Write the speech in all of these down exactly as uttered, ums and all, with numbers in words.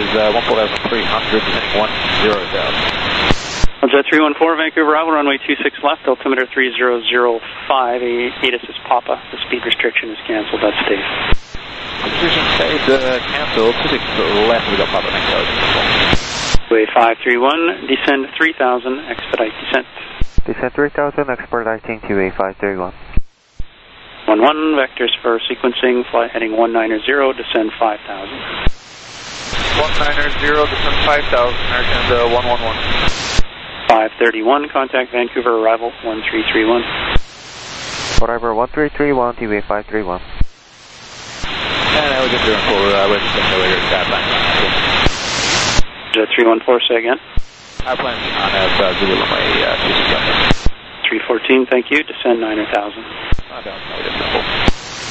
is uh, one four three hundred, descending one zero thousand. Jet three one four, Vancouver arrival, runway two six left, altimeter three zero zero five, A T S is Papa. The speed restriction is canceled, that's Dave. Restriction stayed uh, canceled, two six left, we got Papa, thanks, guys. Runway five three one, descend three thousand, expedite descent. Descend three thousand, expediting to A five three one. one one, vectors for sequencing, flight heading one nine zero, descend five thousand. one nine zero, descend five thousand, American uh, one one one. five thirty-one, contact Vancouver arrival one three three one. Arrival one three three one to A five three one. And I was just doing for uh, registering earlier that line. Jet three one four, say again. Our plan is on uh, Zulu runway uh, two six left. three fourteen, thank you, descend nine thousand. Oh, down, no, it is simple.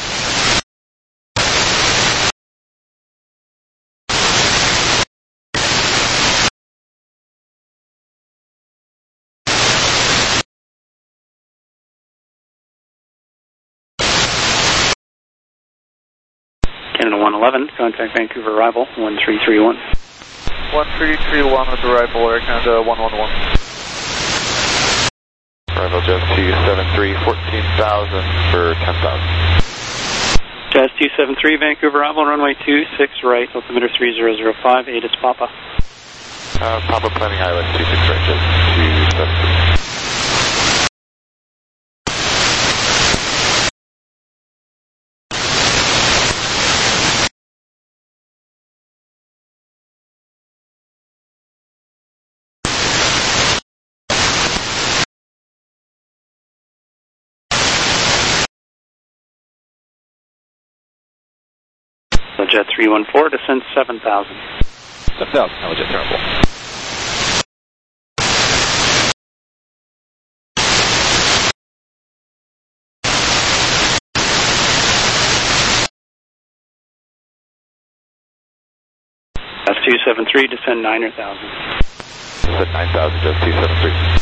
Canada one eleven, contact Vancouver arrival one three three one. one three three one with arrival, Air Canada one one one. Arrival Jet two seven three, fourteen thousand for ten thousand. Jazz two seven three, Vancouver arrival, runway two six right, altimeter three zero zero five, A T S Papa. Uh, Papa planning island two six right, Jet two seven three. Jet three one four, descend seven thousand. seven thousand, now Jet three one four. That's two seven three, descend nine thousand. Descend nine thousand, Jet two seven three.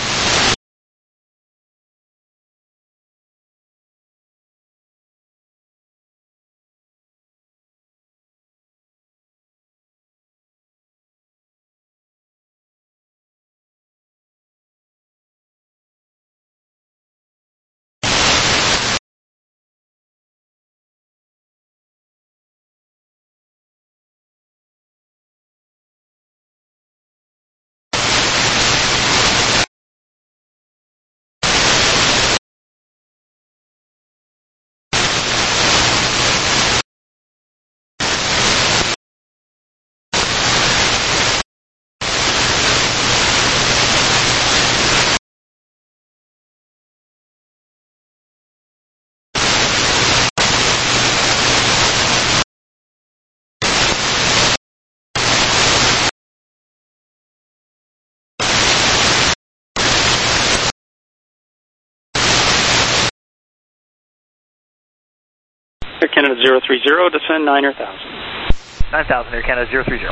Air Canada zero three zero, descend nine thousand. nine thousand, Air Canada zero three zero.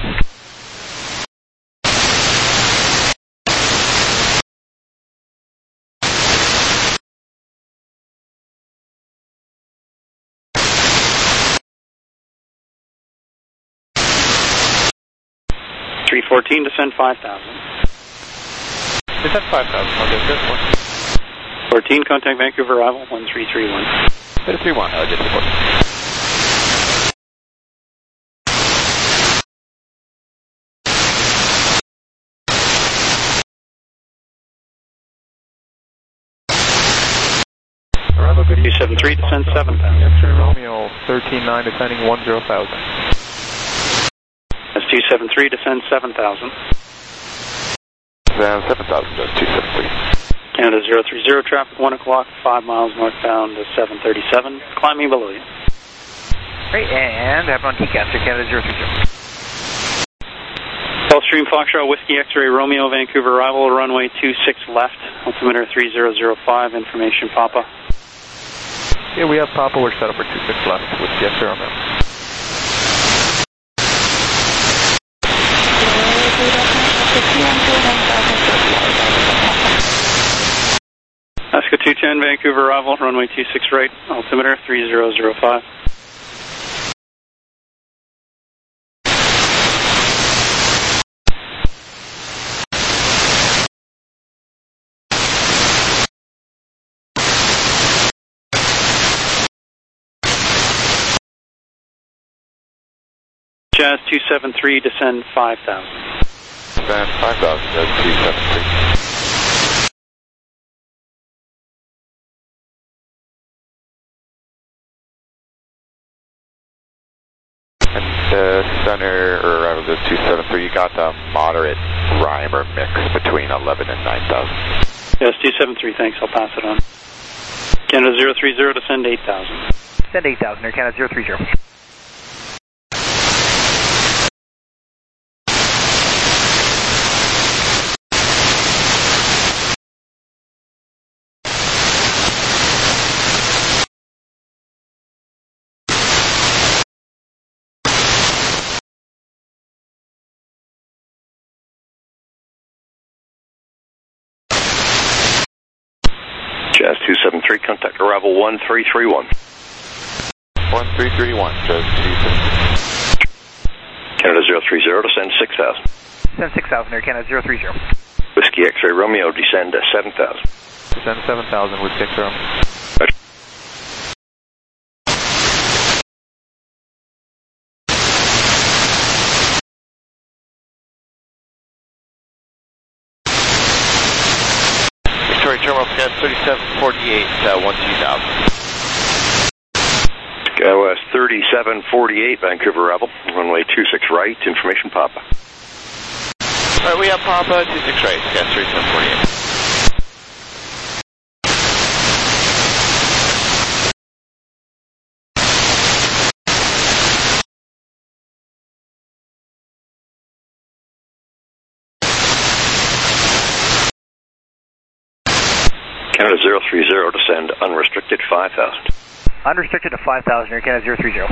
three fourteen, descend five thousand. Descend five thousand, I'll get this one. fourteen, contact Vancouver arrival one three three one. three three one, I'll get this one. two seven three, descend seven thousand. X-ray Romeo thirteen nine, descending one zero thousand. That's two seven three, descend seven thousand. Descend seven thousand, Jet two seven three. Canada zero three zero, traffic one o'clock, five miles northbound to seven thirty-seven, climbing below you. Great, and have on T C A S, Air Canada zero three zero. Gulfstream Foxtrot Whiskey X-ray Romeo, Vancouver arrival, runway two six left, altimeter three zero zero five, information Papa. Yeah, we have Papa, we're set up for two six left with the X-ray Romeo. Alaska two ten, Vancouver arrival, runway two six right, altimeter three zero zero five. Jazz two seven three, descend five thousand. Descend five thousand, Jazz two seven three. And uh, center, or out of the two seven three, you got a moderate rhyme or mix between eleven and nine thousand. Jazz two seven three, thanks, I'll pass it on. Canada zero three zero, descend eight thousand. Send eight thousand, Air Canada zero three zero. Jazz two seven three, contact arrival one three three one. one three three one, Jazz two seven three. Canada zero three zero, descend six thousand. Send six thousand, Air Canada zero three zero. Whiskey X-ray Romeo, descend seven thousand. Descend seven thousand with six Romeo. Roger. Victoria Terminal scan thirty-seven forty-eight, uh, one two thousand. Go uh, thirty-seven forty-eight, Vancouver Rebel, runway two six right, information Papa. Alright, we have Papa, two six right, scan thirty-seven forty-eight. Canada zero three zero, descend unrestricted five thousand. Unrestricted to five thousand, Air Canada zero three zero.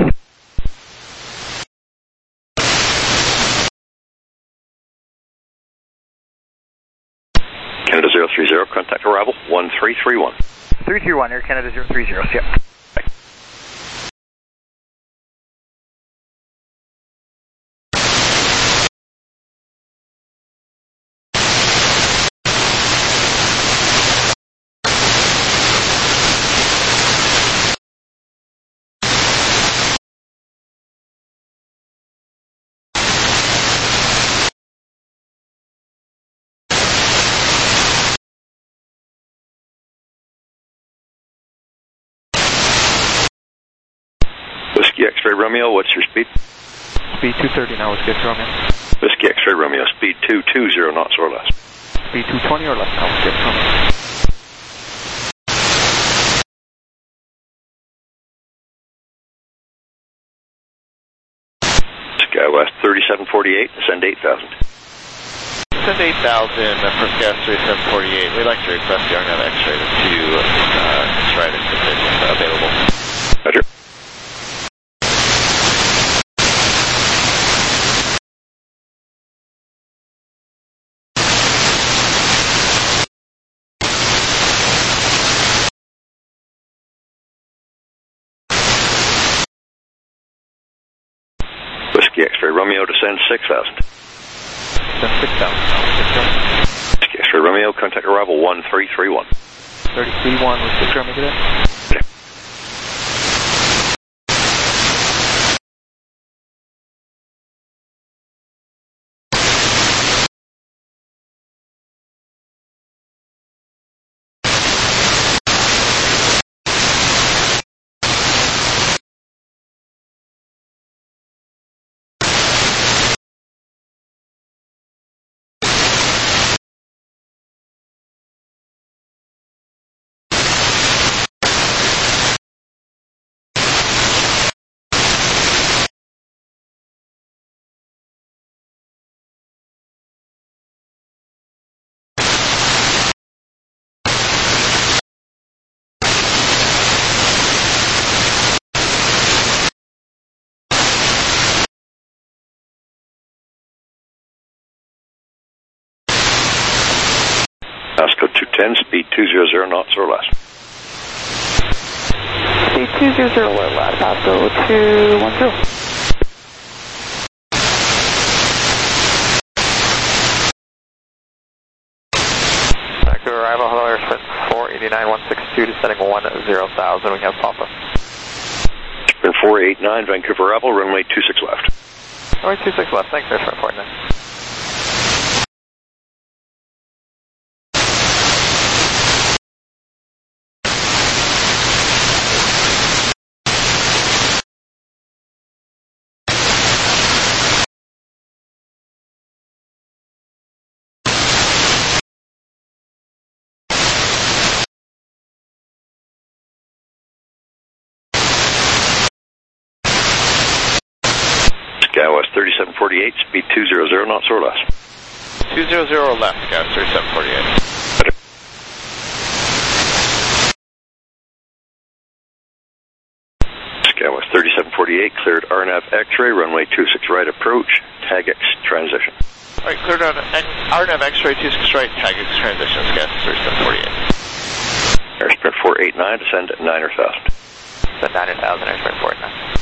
Canada zero three zero, contact arrival one three three one. three three one, Air Canada zero three zero, yep. Whiskey X-ray Romeo, what's your speed? Speed two thirty now, Whiskey X-ray Romeo. Whiskey X-ray Romeo, speed two two zero knots or less. Speed two twenty or less now, Whiskey X-ray Romeo. Skywest thirty-seven forty-eight, descend eight thousand. Descend eight thousand for Sky thirty-seven forty-eight. We'd like to request the ARNAV X-ray to uh, Strident if it's uh, available. Roger. Whiskey X-ray Romeo, descend six thousand. Descend six thousand now, Whiskey X-ray. Whiskey X-ray Romeo, contact arrival one three three one. thirty-three one, Whiskey X-ray Romeo, good day. Okay. Pasco two ten, speed two hundred knots or less. Speed two hundred or less, Pasco two one zero. Vancouver arrival, hello, airspin four eighty-nine one six two, descending one zero thousand, we have Papa. Spin four eight nine, Vancouver arrival, runway two six left. Runway two six left, thanks, Airspin four nine. Skywest thirty-seven forty-eight, speed two hundred knots or less. two hundred left, Skywest thirty-seven forty-eight. Roger. Skywest thirty-seven forty-eight, cleared R N A V X-ray, runway two six right approach, tag X transition. Alright, cleared on R N A V X-ray two six right, tag X transition, Skywest thirty-seven forty-eight. Airsprint four eight nine, descend at niner thousand. Descend niner thousand, Airsprint four eight nine.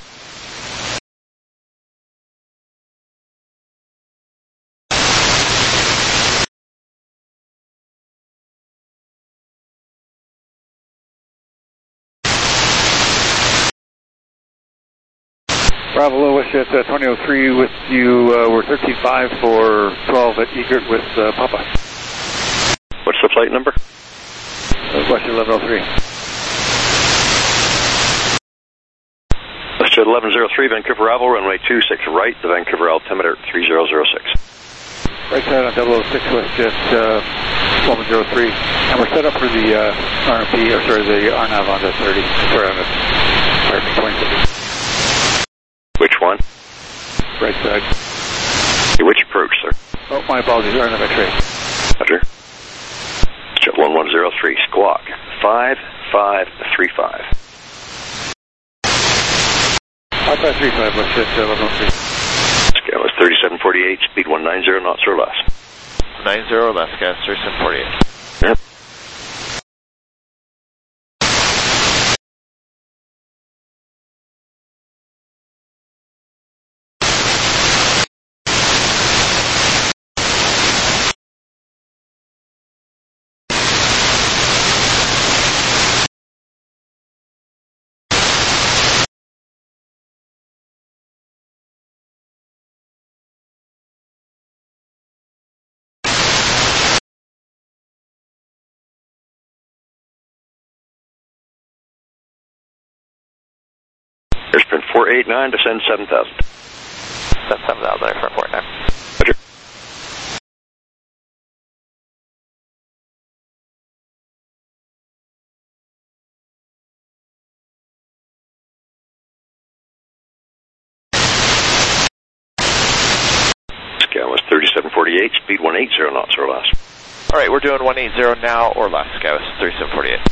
Bravo, Westjet uh, twenty oh three with you. Uh, we're thirteen five for twelve at Egret with uh, Papa. What's the flight number? Uh, Westjet eleven oh three. Westjet eleven oh three, Vancouver Ravel, runway two six right, the Vancouver altimeter three zero zero six. Right side on double oh six Westjet uh, eleven oh three. And we're set up for the uh, R M P, or sorry, the R N A V on the thirty. Sorry, on the twenty. Which one? Right side. Okay, which approach, sir? Oh, my apologies, R N A V X-ray. Roger. Jet one one zero three, squawk, five five three five. five five three five, Westjet eleven oh three. Skywest thirty-seven forty-eight, speed one ninety knots or less. ninety left, Skywest thirty-seven forty-eight. Yep. Airsprint four eight nine, descend seven thousand. Descend seven thousand, Airsprint four eight nine. Roger. Skywest thirty-seven forty-eight, speed one eighty knots or less. Alright, we're doing one eighty now or less, Skywest thirty-seven forty-eight.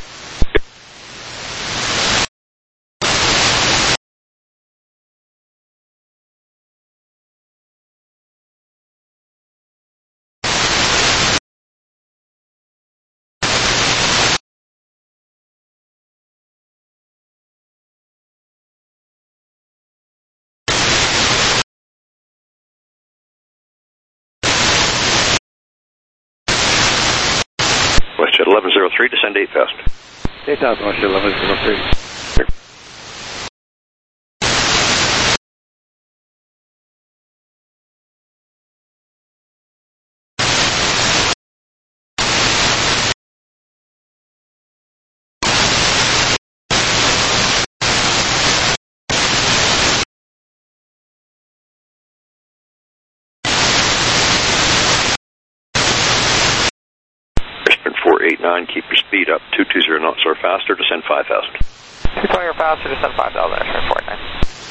Westjet eleven oh three, descend eight thousand. eight thousand, Westjet eleven oh three. four eight nine, keep your speed up, two two zero knots or faster, descend five thousand. two twenty or faster, descend five thousand, Airsprint four eight nine.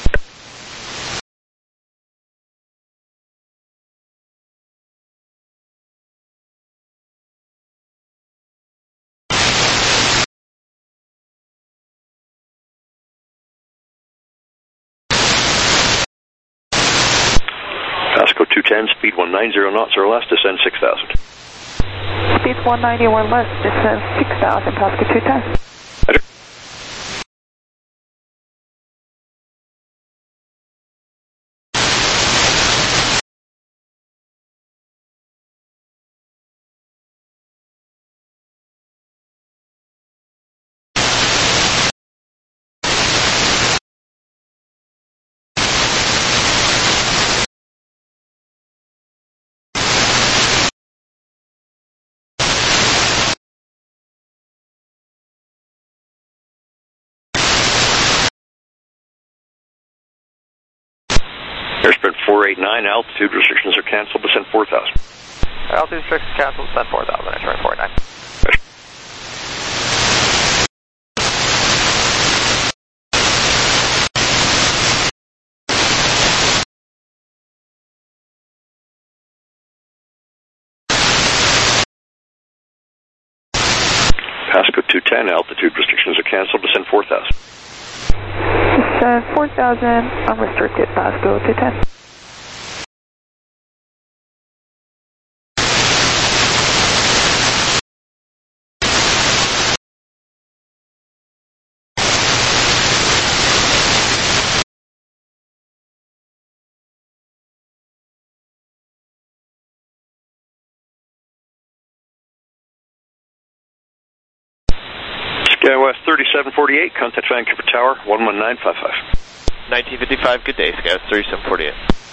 Pasco two ten, speed one ninety knots or less, descend six thousand. Speed one ninety or less, descend six thousand, Pasco two ten. Roger. Airsprint four eight nine, altitude restrictions are canceled, descend four thousand. Altitude restrictions canceled, descend four thousand, Airsprint four eight nine. Pasco two ten, altitude restrictions are canceled, descend four thousand. Descend four thousand, unrestricted, Pasco two ten. SkyWest thirty-seven forty-eight, contact Vancouver Tower, one one nine five five. nineteen fifty-five, good day, Scout thirty-seven forty-eight.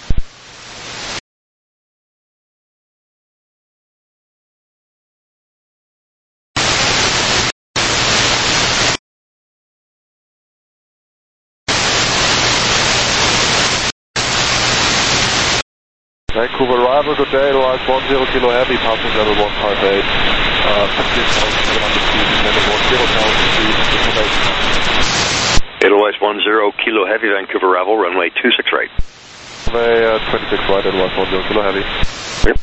Vancouver arrival, good day, Royals one zero Kilo Heavy, passing level one five eight, uh, fifteen thousand seven hundred feet, descending one zero thousand feet, information. Edelweiss one zero Kilo Heavy, Vancouver arrival, runway two six right. Runway uh, twenty-six right, Edelweiss one zero Kilo Heavy. Yep.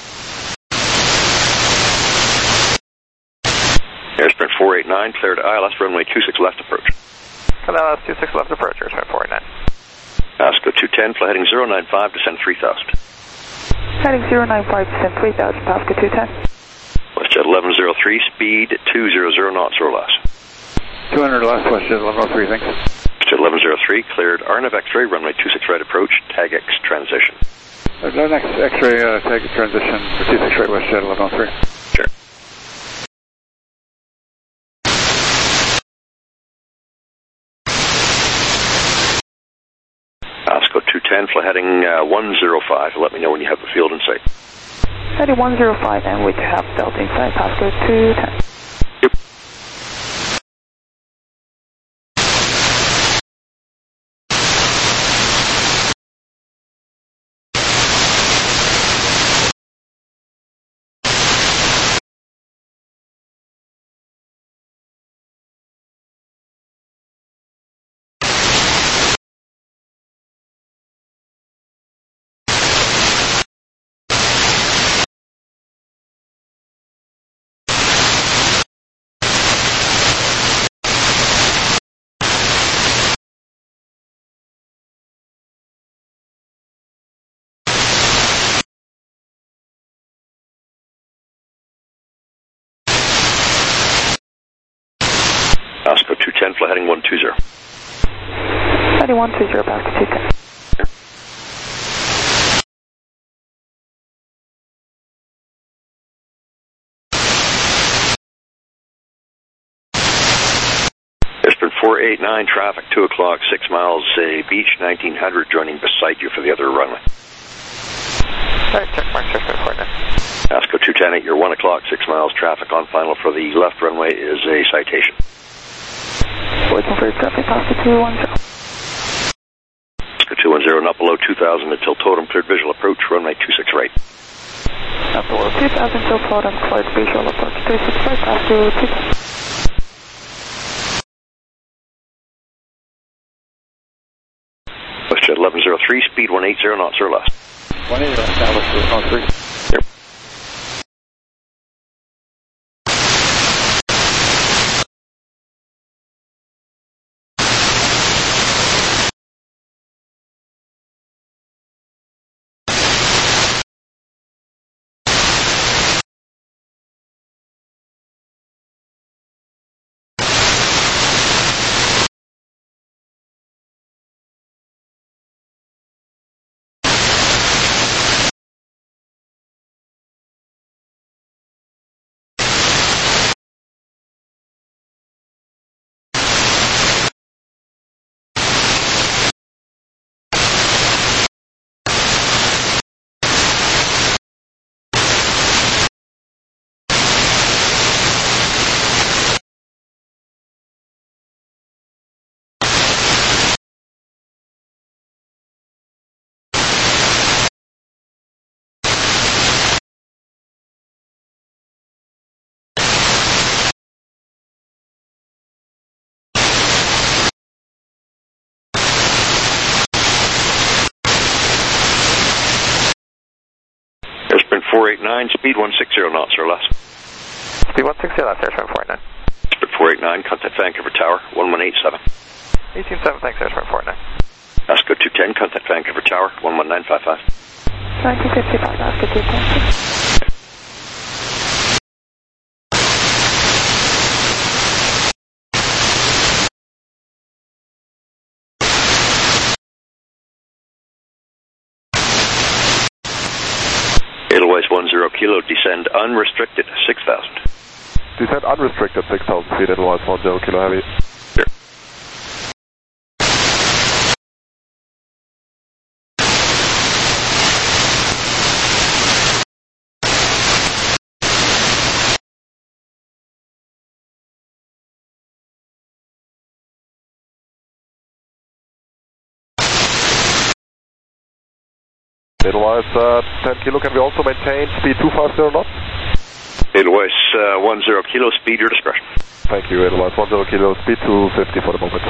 Airsprint four eight nine, cleared I L S, runway two six left approach. L S two six left approach, Airsprint four eight nine. Pasco two ten, flight heading zero nine five, descend three thousand. Heading zero nine five, descend three thousand, Pasco two ten. WestJet eleven oh three, speed two hundred knots or less. two hundred last, WestJet eleven oh three, thanks. WestJet eleven oh three, cleared R N A V X-ray, runway two six right approach, tag X transition. Uh, next X-ray, uh, tag transition for two six right, WestJet eleven oh three. Sure. Pasco two ten, flight heading uh, one oh five. Let me know when you have the field in sight. Heading one oh five, and we have Delta inside, Pasco two ten. Yep. Pasco two ten, flight heading one two zero. Heading one two zero, Pasco two ten. Airsprint four eight nine, traffic two o'clock, six miles, uh, beach, nineteen hundred, joining beside you for the other runway. Alright, check mark, check mark, coordinate. Pasco two ten at your one o'clock, six miles, traffic on final for the left runway is a citation. Waiting for traffic, Pasco two one zero. Pasco two one zero, not below two thousand until totem, cleared visual approach, runway two six right. Not below two thousand till totem, cleared visual approach, two six right, Pasco two ten. WestJet eleven oh three, speed one eighty knots or less. one eighty, establish one oh three. Sprint four eight nine, speed one sixty knots or less. Speed one sixty left, Sprint four eight nine. Sprint four eight nine, contact Vancouver Tower, one one eight seven. eighteen seven, thanks, Sprint four eight nine. Oscar two ten, contact Vancouver Tower, one one nine five five. nineteen fifty-five, Oscar two ten. Edelweiss one zero kilo, descend unrestricted, six thousand. Descend unrestricted, six thousand feet, Edelweiss one zero kilo heavy. Sure. Edelweiss uh, ten kilo, can we also maintain speed two fifty knots? Edelweiss uh, one zero kilo, speed your discretion. Thank you, Edelweiss one zero kilo, speed two fifty for the moment.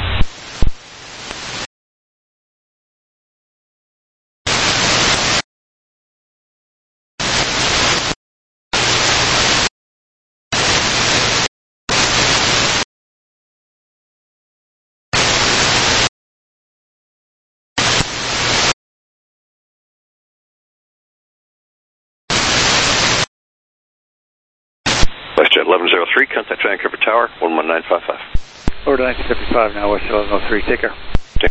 WestJet eleven oh three, contact Vancouver Tower, one one nine five five. Over to nineteen fifty-five now, WestJet eleven oh three, take care. Okay.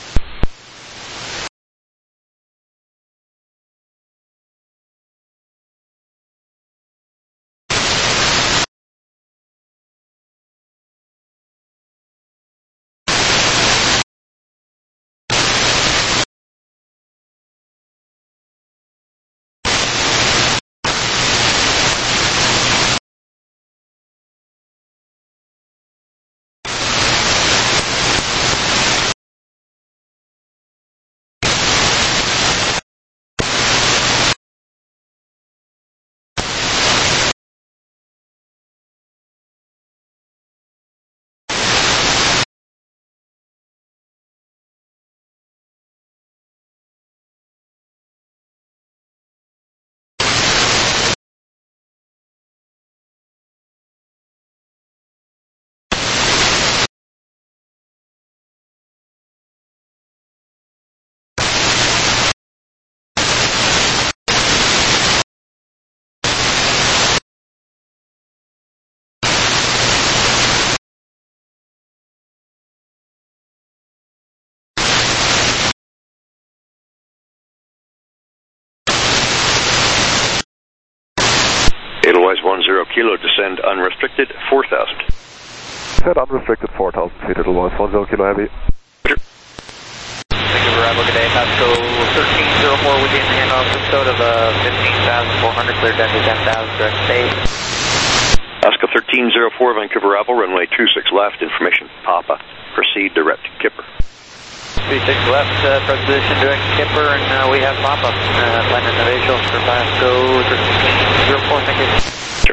Edelweiss one zero kilo, descend unrestricted, four thousand. Descend unrestricted, four thousand feet, Edelweiss one zero kilo heavy. Thank you for arrival today, Pasco thirteen oh four within handoff zip code of uh, fifteen thousand four hundred, cleared down to ten thousand, direct state. Oscar thirteen oh four, Vancouver Ravel, runway two six left, information Papa, proceed direct Kipper. three six left, uh, position direct Kipper, and uh, we have Papa, uh, landing the visual for Pasco thirteen oh four, thank you. Sure.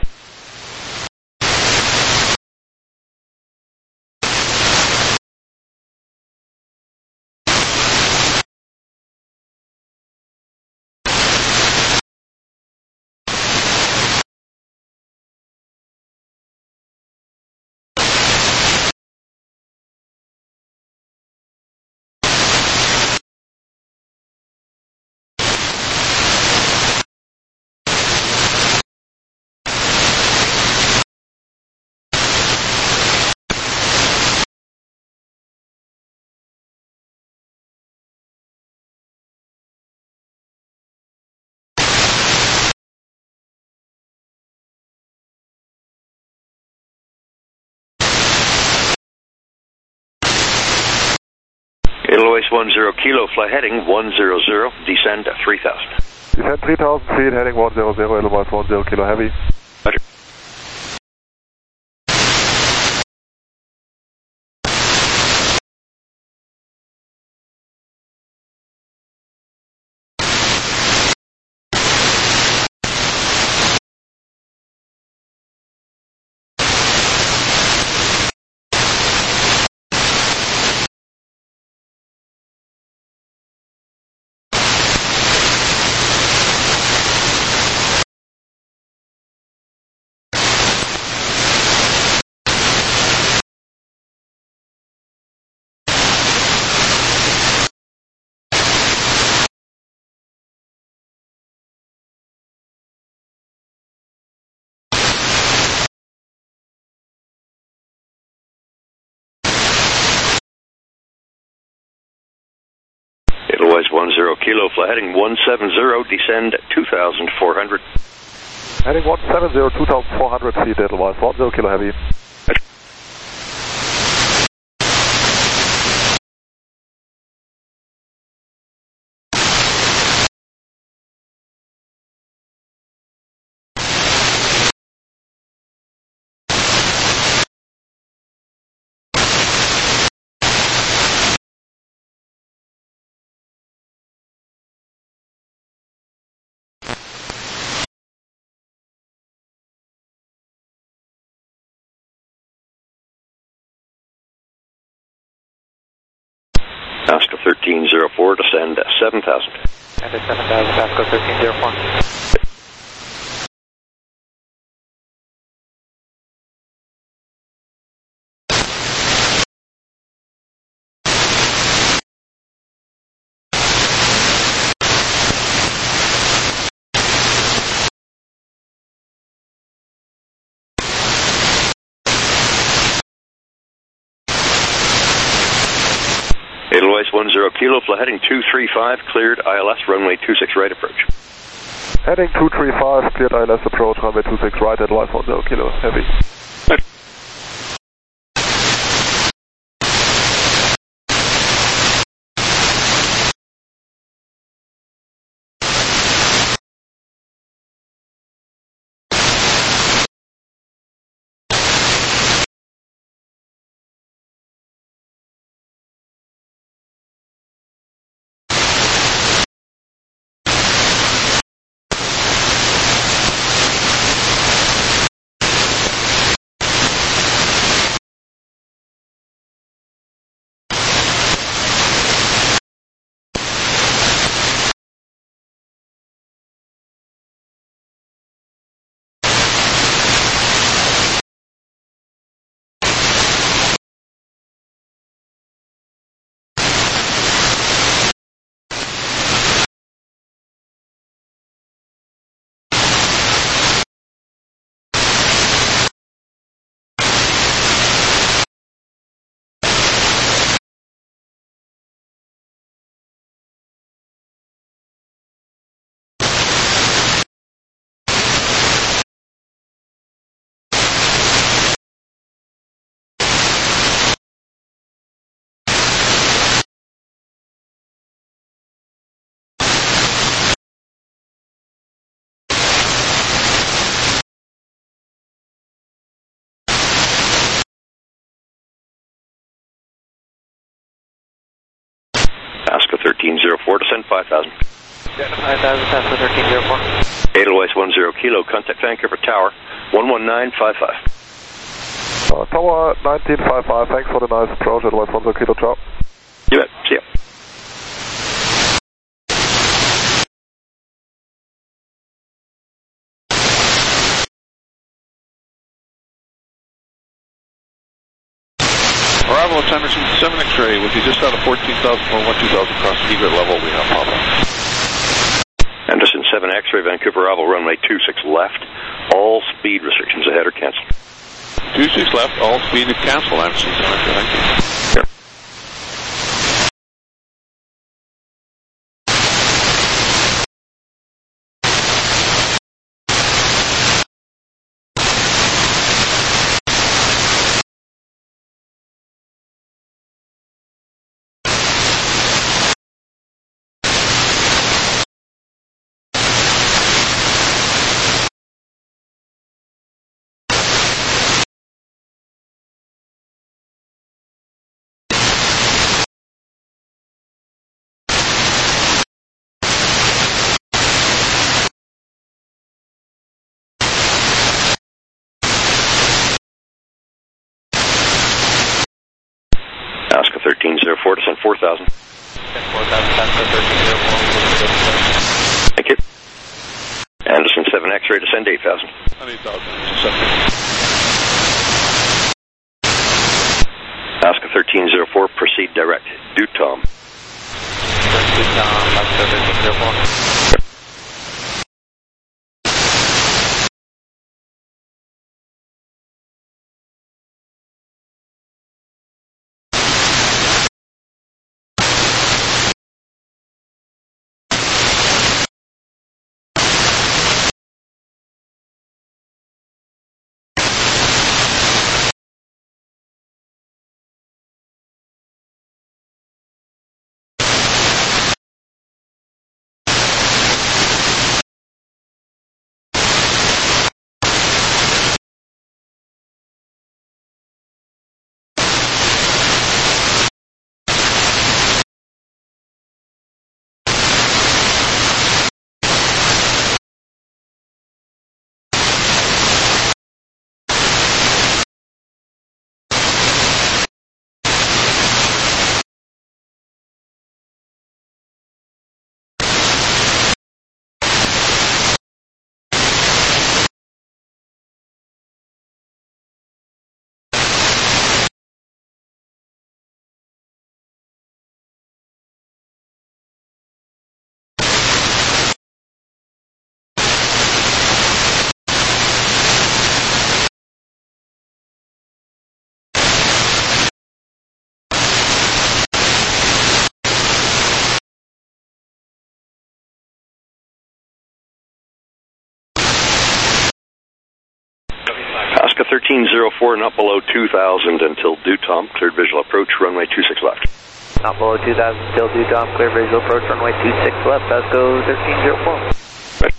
Edelweiss one zero kilo, fly heading one zero zero, descend three thousand. Descend three thousand feet, heading one zero zero, Edelweiss one zero kilo heavy. Roger. Edelweiss one zero Kilo, fly heading one seven zero, descend two thousand four hundred. Heading one seven zero, two thousand four hundred feet, Edelweiss one zero Kilo Heavy. Pasco thirteen zero four, descend seven thousand. And it's seven thousand, Pasco thirteen zero four. Edelweiss one zero Kilo, fly heading two three five, cleared I L S, runway two six right approach. Heading two three five, cleared I L S approach, runway two six right, Edelweiss one zero Kilo Heavy. Pasco thirteen zero four, descend five thousand. five thousand, Pasco thirteen zero four. Edelweiss one zero Kilo, contact Vancouver Tower, one one nine five five. Uh, tower nineteen five five, thanks for the nice approach, Edelweiss one zero Kilo, ciao. You bet, see ya. Bravo, it's Anderson seven X-ray with you just out of fourteen thousand four one two thousand across the egret level. We have Papa. Anderson seven X-ray, Vancouver Oval, runway two six left. All speed restrictions ahead are canceled. two six left, all speed is canceled. Anderson seven X-ray, thank you. Yep. Pasco thirteen zero four, descend four thousand. four thousand, Pasco thirteen zero four. Thank you. Anderson seven X-ray, descend eight thousand. eight thousand, Pasco thirteen zero four, proceed direct. Do Tom. Do Tom, Pasco thirteen zero four. Alaska thirteen oh four, not below two thousand until due tom. Cleared visual approach, runway two six left. Not below two thousand, still due tom, clear visual approach, runway two six left, Vasco thirteen oh four. Right.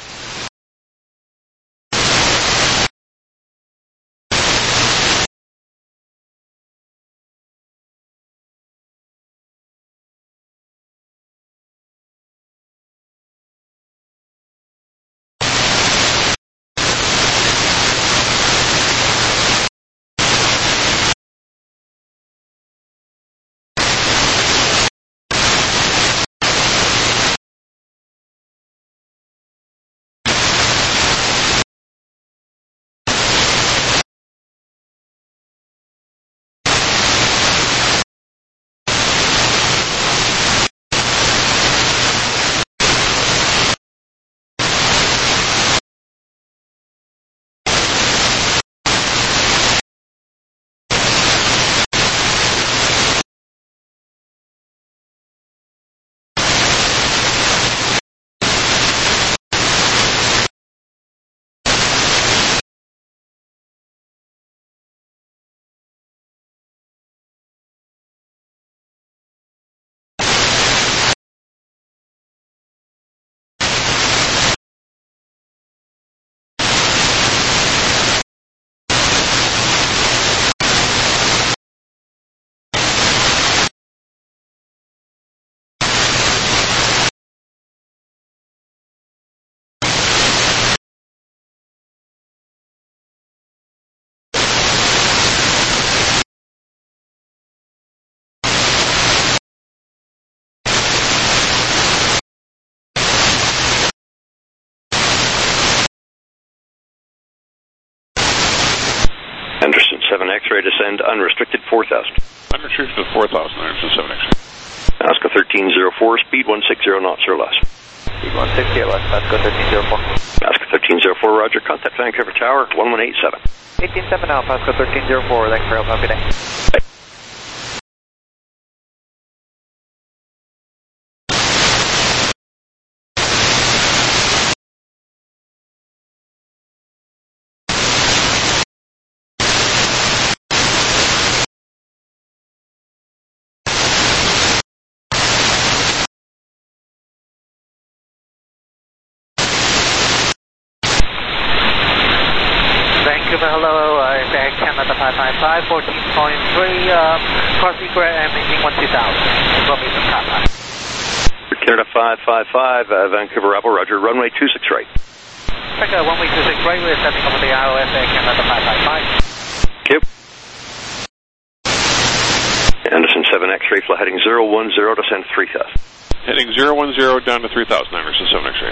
Anderson seven X-ray descend unrestricted four thousand. Unrestricted four thousand, Anderson seven X-ray. Alaska thirteen oh four, speed one sixty knots or less. Speed one sixty or less, Vasco thirteen oh four. Alaska thirteen oh four, roger, contact Vancouver Tower, one one eight seven. eighteen seven now, Vasco thirteen oh four, thanks for help, have a good day. Bye. Vancouver, hello, uh, Air Canada five five five, fourteen point three, uh, car secret and making one two thousand. From me from Kappa. Canada five five five, uh, Vancouver Rebel, roger, runway two six right. Africa, one way two six right, we're setting up with the I O S Air Canada five five five. Cube. Anderson seven X-ray, fly heading zero one zero, descend three thousand. Heading zero one zero down to three thousand, Anderson seven X-ray.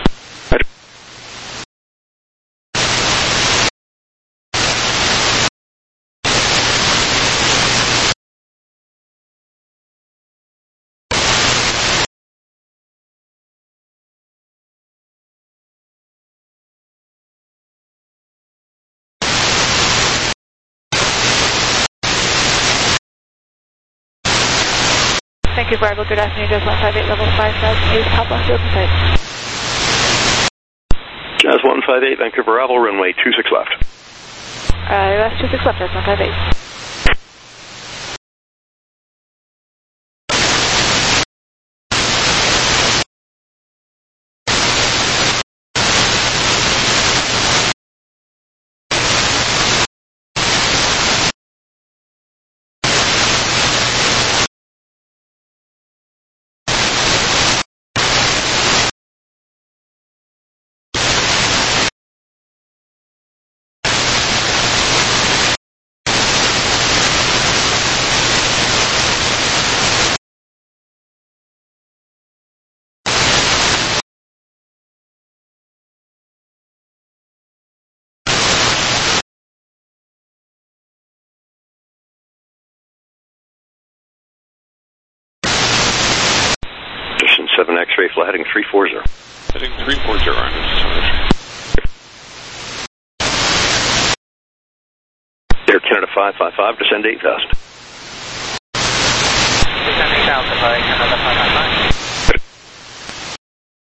Thank you, Bravo. Good afternoon. Jazz one five eight, level five thousand eight, top on field site. Jazz one five eight, Vancouver Bravo, runway two six left. Uh, last two six left, Jazz one five eight. seven X-ray, fly heading three four zero. Heading three four zero, Anderson seven X-ray. Air Canada five five five, descend eight thousand. Descend eight thousand, Air Canada five five five.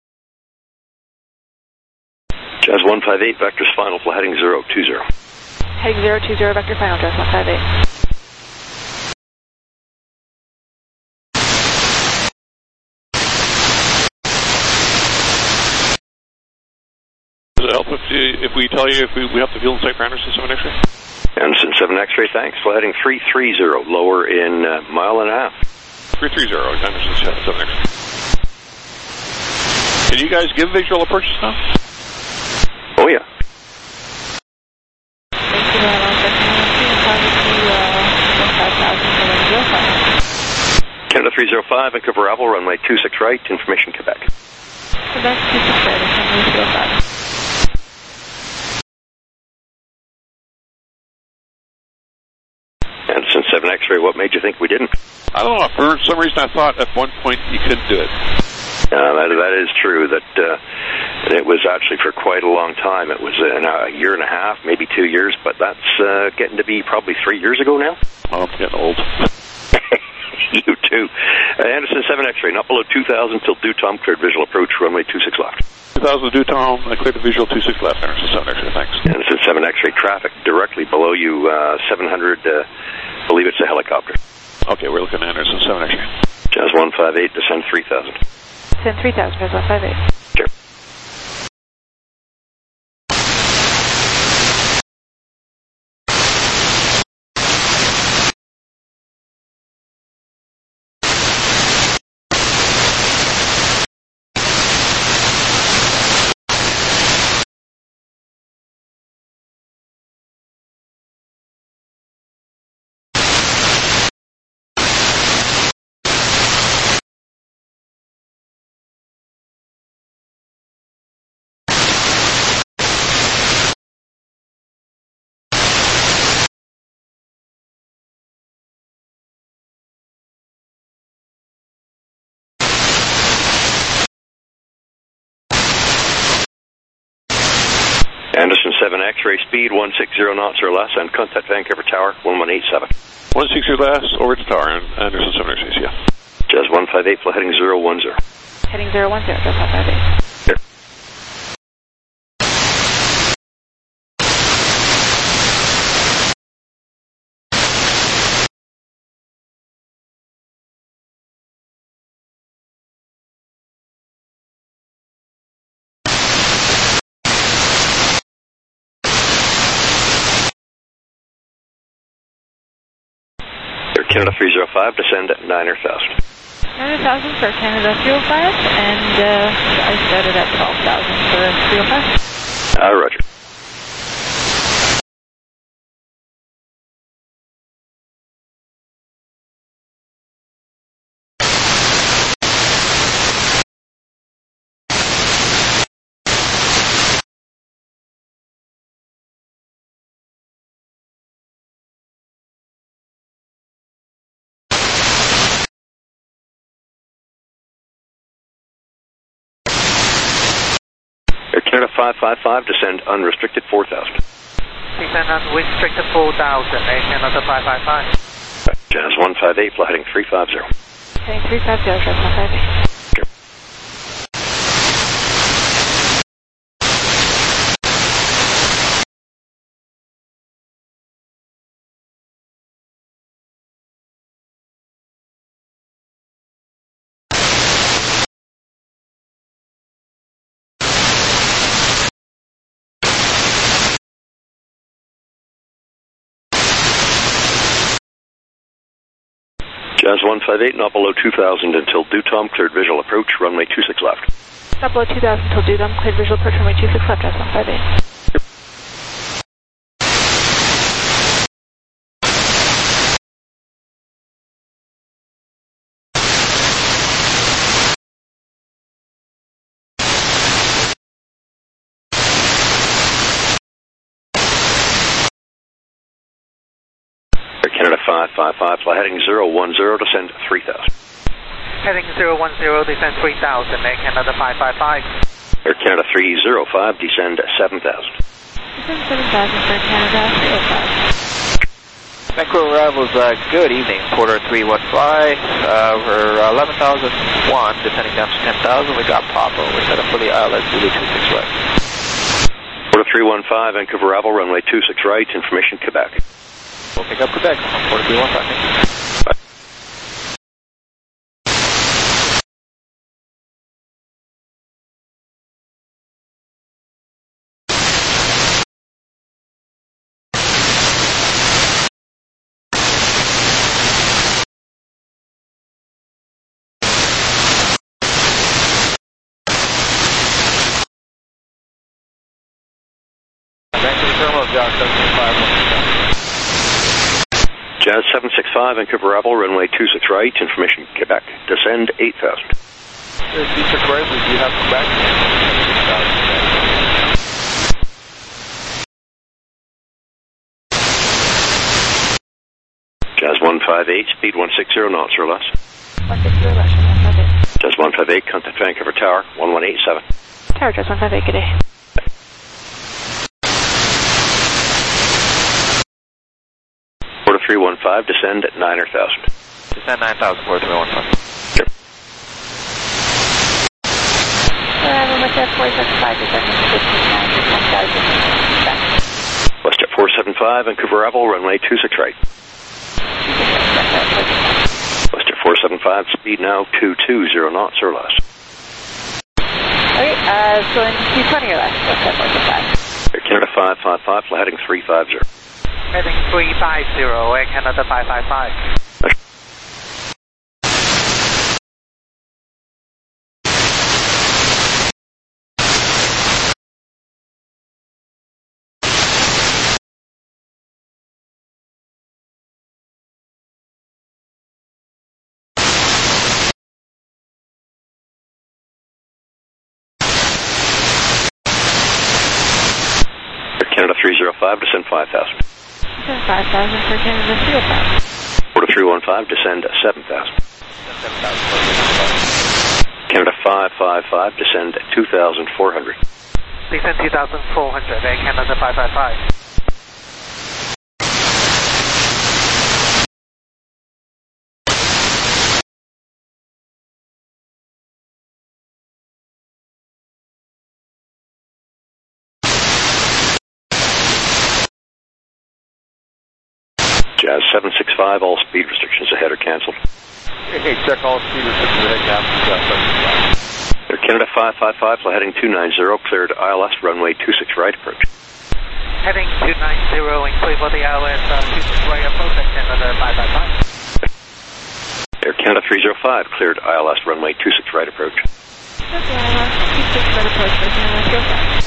Jazz one five eight, vectors final, fly heading zero two zero. Heading zero two zero, vector final, dress one five eight. Does it help if, you, if we tell you if we, we have to fuel in sight for Anderson seven X-ray? Anderson seven X-ray, thanks. Fly heading three three zero, lower in a uh, mile and a half. three three zero, Anderson seven X-ray. Can you guys give visual approaches now? Oh, yeah. Thank you very much. Canada three zero five, Vancouver Ravel, runway two six right, information Quebec. Quebec two six right, Canada three zero five. Anderson seven X-ray, what made you think we didn't? I don't know. For some reason, I thought at one point you couldn't do it. Uh, that, that is true. That uh, it was actually for quite a long time. It was in a year and a half, maybe two years, but that's uh, getting to be probably three years ago now. Oh, I'm getting old. You too. Uh, Anderson seven X-ray, not below two thousand till due Tom, cleared visual approach, runway two six left. two thousand due Tom, I cleared the visual two six left, Anderson seven X-ray, thanks. Anderson seven X-ray, traffic directly below you, uh, seven hundred, uh, believe it's a helicopter. Okay, we're looking at Anderson seven X-ray. Jazz one five eight, descend three thousand. Descend three thousand, Jazz one five eight. Sure. Anderson seven X-ray, speed one sixty knots or less, and contact Vancouver Tower, one one eight seven. one sixty or less, over to Tower, and Anderson seven X-ray, yeah. Jazz one five eight, fly heading zero one zero. Heading zero one zero, Jazz one five eight. Here. Canada three zero five, descend at nine thousand. nine thousand for Canada three oh five, and uh, I started at twelve thousand for three oh five. Ah, uh, roger. Canada five five five, descend unrestricted four thousand. Descend unrestricted four thousand, Air Canada five five five. Jazz one five eight, fly heading three five zero. Heading three five zero, Jazz one five eight. Jazz one five eight, not below two thousand until due Tom, cleared visual approach, runway two six left. Not below two thousand until due Tom, cleared visual approach, runway two six left, Jazz one five eight. Canada five five five, fly heading zero one zero, descend three thousand. Heading zero one zero, descend three thousand, Air Canada five five five. Air Canada three zero five, descend seven thousand. Descend seven thousand for Canada three oh five. Vancouver arrivals, uh, good evening, Porter three one five, uh, we're eleven thousand one, descending down to ten thousand, we got Papa, we set up for the I L S Zulu two six right. Porter three one five, Vancouver Ravel, runway two six right, information Quebec. We'll pick up Quebec, four three one five. Jazz seven six five, Vancouver Ravel, runway two six right, information Quebec. Descend eight thousand. two six right, we do have Quebec. Jazz one five eight, speed one six zero knots or less. one six zero less, one five eight. Jazz one five eight, contact Vancouver Tower, one one eight seven. Tower, Jazz one five eight, good day. Quarter three one five, descend at nine thousand. Descend nine thousand, four three one five. Sure. Uh, West Jet four seven five, descending fifteen nine, one thousand. West Jet four seven five, Vancouver Ravel, runway two six right. West Jet four seven five, speed now two two zero knots or less. Okay, uh, so in two twenty or less, West Jet four seven five. Air Canada five five five, fly heading three five zero. Heading three five zero, Air Canada five five five. Air Canada three zero five, descend five thousand. Descend five thousand for Canada three oh five. Quarter three one five, descend at seven thousand. Canada five five five, descend at two thousand four hundred. Descend two thousand four hundred, Air Canada five five five. Jazz seven six five, all speed restrictions ahead are cancelled. Okay, check all speed restrictions ahead, Captain. Air Canada five five five, fly heading two nine zero, cleared I L S, runway two six right approach. Heading two nine zero, and clear for the I L S, uh, two six right approach, Air Canada five five five. Air Canada three zero five, cleared I L S, runway two six right approach. Okay, I L S, two six right approach, Air Canada three oh five.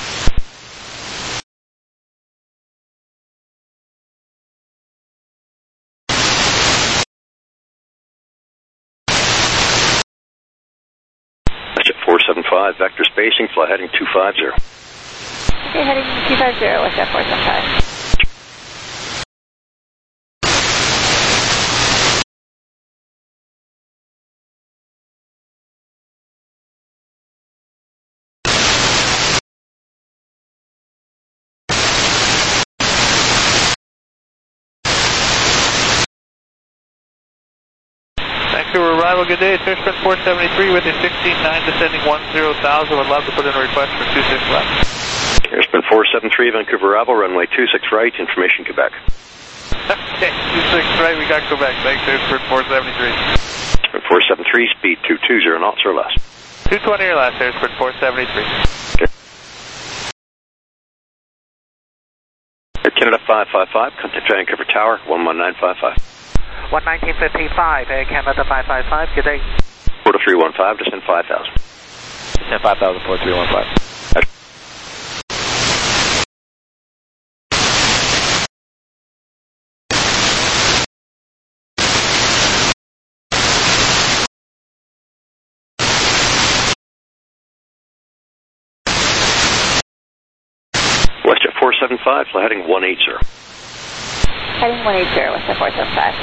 four seven five, vector spacing, fly heading two five zero. Okay, heading two five zero, West Jet four seven five. Vancouver arrival, good day. Airsprint four seventy-three with a sixteen nine descending one zero thousand. Would love to put in a request for two six left. Airsprint four seven three, Vancouver arrival, runway two six right, information Quebec. Okay, two six right, we got Quebec. Thanks, Airsprint four seventy-three. Airsprint four seven three, speed two two zero knots or less. two twenty or less, Airsprint four seventy-three. Okay. Air Canada five five five, contact Vancouver Tower, one one nine five five. one nineteen fifty-five, Air Canada five five five, good day. Quarter three one five, descend five thousand. Descend five thousand, four three one five. West Jet four seven five, fly heading one eight zero. Heading one eight zero, West Jet four seven five.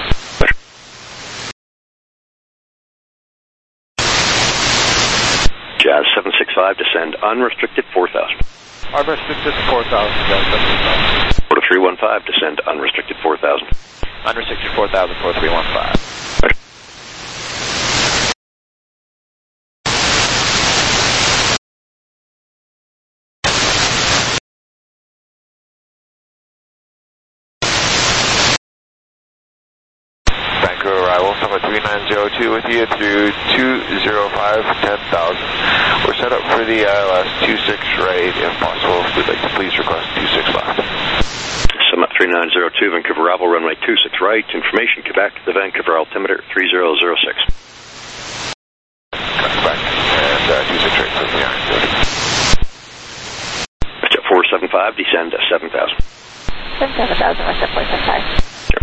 Jazz seven six five, descend unrestricted four thousand. Unrestricted four thousand, Jazz seven six five. Quarter three one five, descend unrestricted four thousand. Unrestricted four thousand, four three one five. three nine zero two with you through two zero five, ten thousand. We're set up for the I L S two six right, if possible. We'd like to please request two six left. Summit three nine zero two, Vancouver Ravel, runway two six right. Information, Quebec, the Vancouver altimeter three zero zero six. Quebec, and uh, two six right, so the iron field. Jet four seven five, descend at seven thousand. seven thousand, what's up, four seven five? Sure.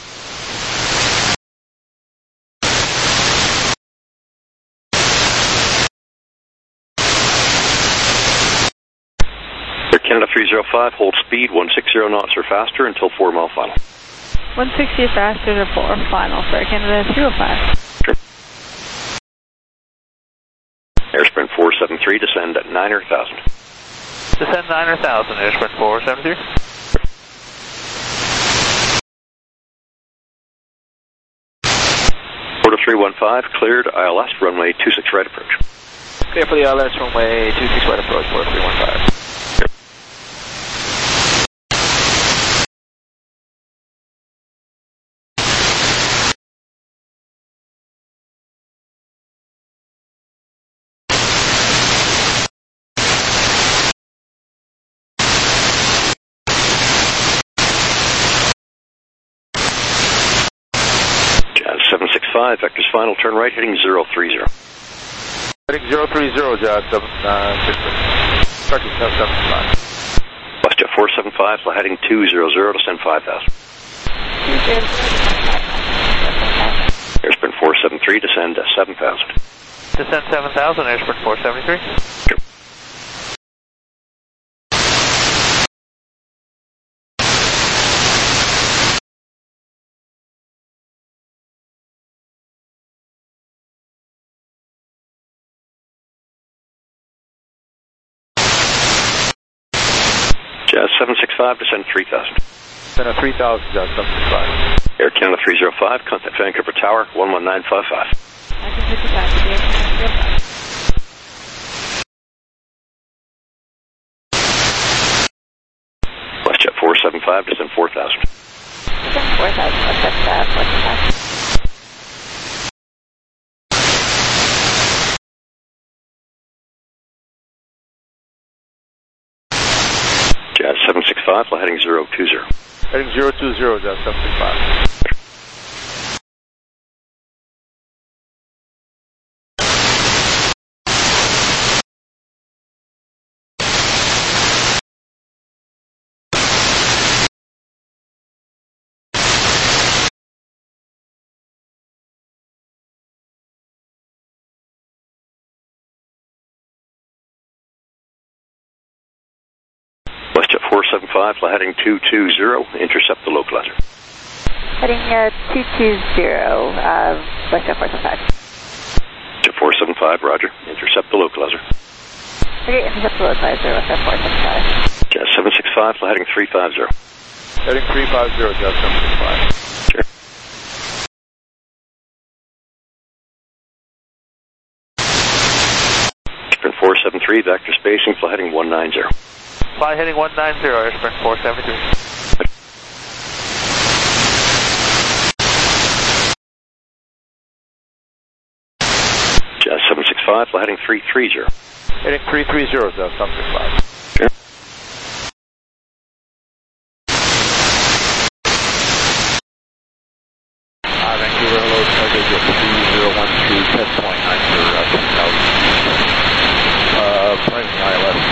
Air Canada three zero five, hold speed one sixty knots or faster until four mile final. one sixty or faster to four final for Air Canada three oh five. Sure. Airsprint four seven three, descend at nine thousand. Descend nine thousand, Airsprint four seven three. Quarter three one five, cleared, I L S, runway two six right approach. Clear for the I L S, runway two six right approach, four three one five. five, vectors final, turn right, heading zero three zero. Heading zero three zero, Jazz seven six six. Correcting seven seven five. WestJet four seven five, heading two zero zero, descend five thousand. Airsprint four seven three, descend seven thousand. Descend seven thousand, Airsprint four seven three. Sure. Jazz seven six five, descend three thousand. Descend three thousand, Jazz seven six five. Air Canada three zero five, contact Vancouver Tower, one one nine five five. WestJet four seven five, descend four thousand. Descend four thousand, WestJet four seven five. Jazz seven six five, heading zero two zero. Heading zero two zero, Jazz seven six five. WestJet four seven five, heading two two zero, intercept the localizer. Heading uh, two two zero, uh, WestJet four seven five. Jet four seven five, roger, intercept the localizer. Okay, intercept the localizer, WestJet four seven five. Jet seven six five, heading three five zero. Heading three five zero, Jazz seven six five. Sure. Sprint four seven three, vector spacing, fly heading one nine zero. Fly heading one nine zero, Airsprint four seven three. Jazz seven six five, fly heading three three zero. Heading three three zero, Jazz seven six five. Sure. Uh, Vancouver, hello, Target three zero one two, test point nine for uh, ten thousand. Uh, planning the I L S.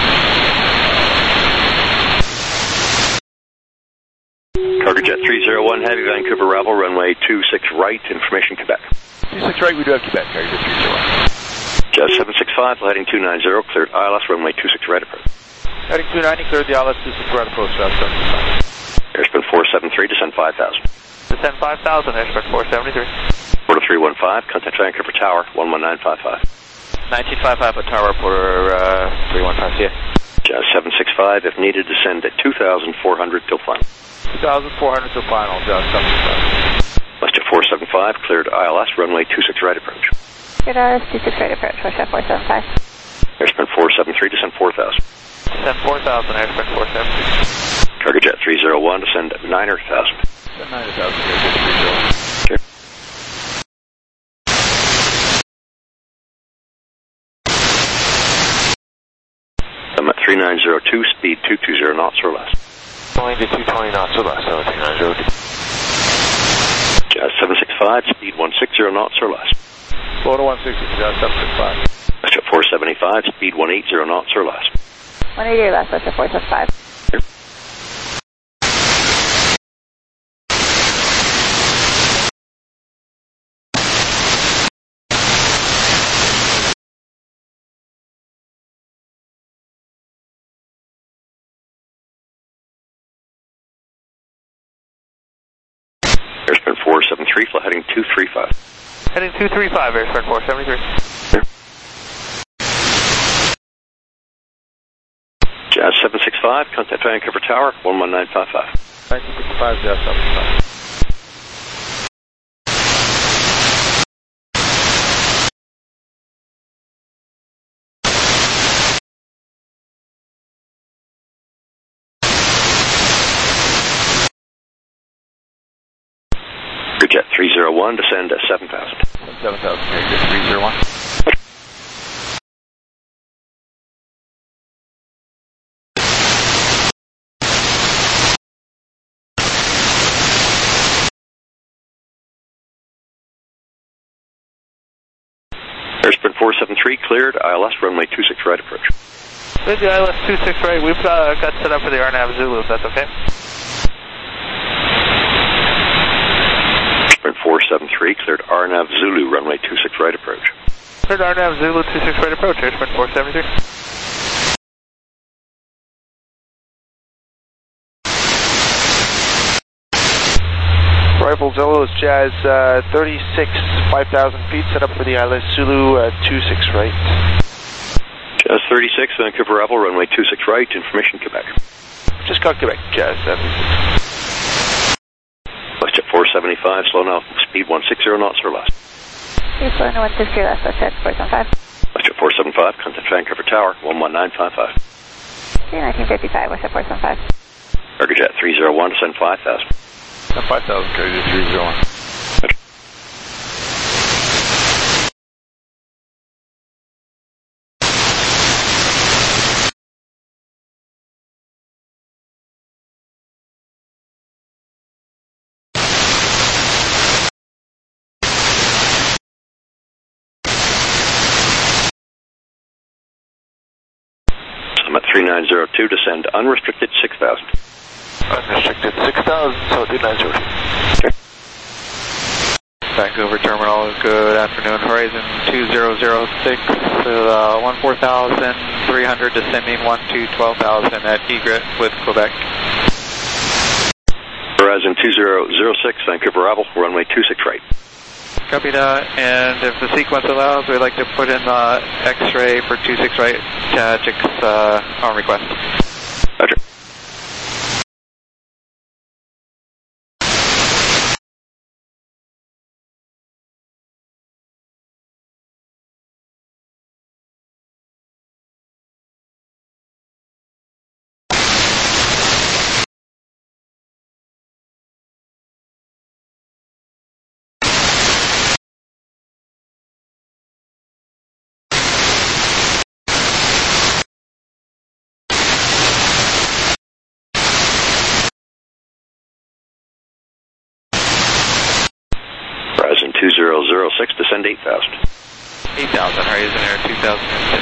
Cargojet three zero one, heavy Vancouver Ravel, runway two six right, information Quebec. two six right, we do have Quebec, Cargojet three zero one. Jazz seven six five, heading two nine zero, cleared I L S, runway two six right approach. Heading two ninety, cleared the I L S two six right approach, Jazz seven six five. Airsprint four seven three, descend five thousand. Descend five thousand, Airsprint four seven three. Quarter three one five, contact Vancouver Tower, one one nine five five. nineteen five five at Tower, Porter uh, three one five, see ya. Jazz seven six five, if needed, descend at two thousand four hundred till final. two thousand four hundred to final, Jazz seven six five. WestJet four seven five, cleared I L S, runway two six right approach. Good, uh, two six right approach, WestJet four seven five. Airsprint four seven three, descend four thousand. Descend four thousand, Airsprint four seven three. Cargojet three zero one, descend at nine thousand. nine thousand, Cargojet three zero one. three nine zero two, speed two two zero knots or less. Going to two twenty knots or less, Summit three nine zero two. Jazz seven six five, speed one six zero knots or less. Florida one sixty, Jazz seven six five. Westjet four seventy-five, speed one eight zero knots or less. one eighty or less, Westjet four seventy-five. Airspan four seven three, flight heading two three five. Heading two three five, Airspan four seventy-three. Jazz seven six five, contact Vancouver Tower, one one nine five five. nineteen fifty-five, Jazz seven six five. Jet three zero one, descend at seven thousand. seven thousand, three zero one. Airspan four seven three, cleared, I L S runway two six right approach. With the I L S two six right, we've uh, got set up for the R NAV Zulu, if that's okay. four seven three, cleared R NAV Zulu, runway two six right approach. Cleared R NAV Zulu, two six right approach, Airspan four seventy-three. Rifle Zulu is Jazz uh, thirty-six, five thousand feet, set up for the I L S Zulu, uh, two six right. Jazz thirty-six, Vancouver Rebel, runway two six right, information Quebec. Just got Quebec, Jazz seventy-six. Westjet four seventy-five, slow now, speed one six zero knots or less. Please slow no one six zero less, Westjet four seventy-five. Westjet four seventy-five, contact Vancouver Tower, one one nine five five. nineteen fifty-five, Westjet four seventy-five. Cargojet three zero one, descend five thousand. five thousand, Cargojet three zero one. Summit three nine zero two, descend unrestricted six thousand. Unrestricted six thousand, so three nine zero two. Okay. Vancouver Terminal, good afternoon. Horizon two zero zero six, uh, one four thousand three hundred, descending one two twelve thousand at egret with Quebec. Horizon two zero zero six, Vancouver Rebel, runway two six right. Copy that, and if the sequence allows, we'd like to put in the X-ray for two six right, Tactics uh, on request. Roger. two zero zero six, descend eight thousand. eight thousand, Horizon Air two thousand six.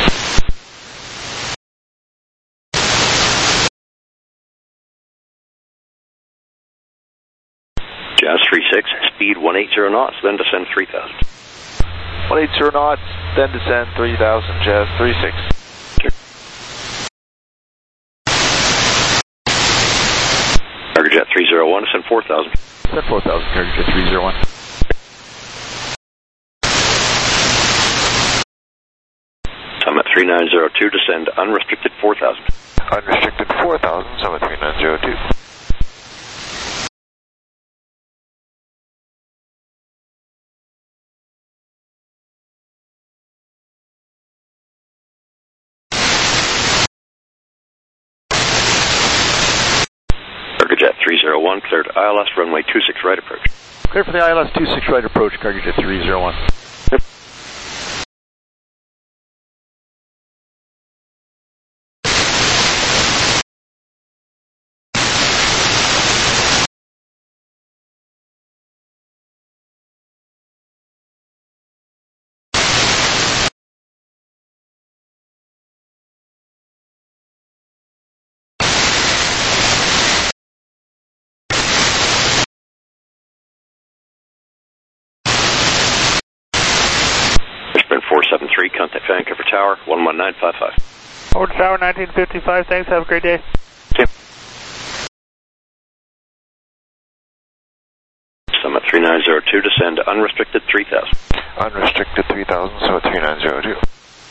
Jazz three six, speed one eight zero knots, then descend three thousand. one eight zero knots, then descend three thousand, Jazz three six. Cargojet three zero one, descend four thousand. Descend four thousand, Cargojet three zero one. Summit three nine zero two, descend unrestricted four thousand. Unrestricted four thousand, Summit three nine zero two. Cargojet three zero one, cleared I L S runway two six right approach. Clear for the I L S two six right approach, Cargojet three zero one. Yep. four seven three, contact Vancouver Tower, one one nine five five. Over to Tower nineteen fifty-five, thanks, have a great day. Okay. Summit three nine zero two, descend unrestricted three thousand. Unrestricted three thousand, so three nine zero two.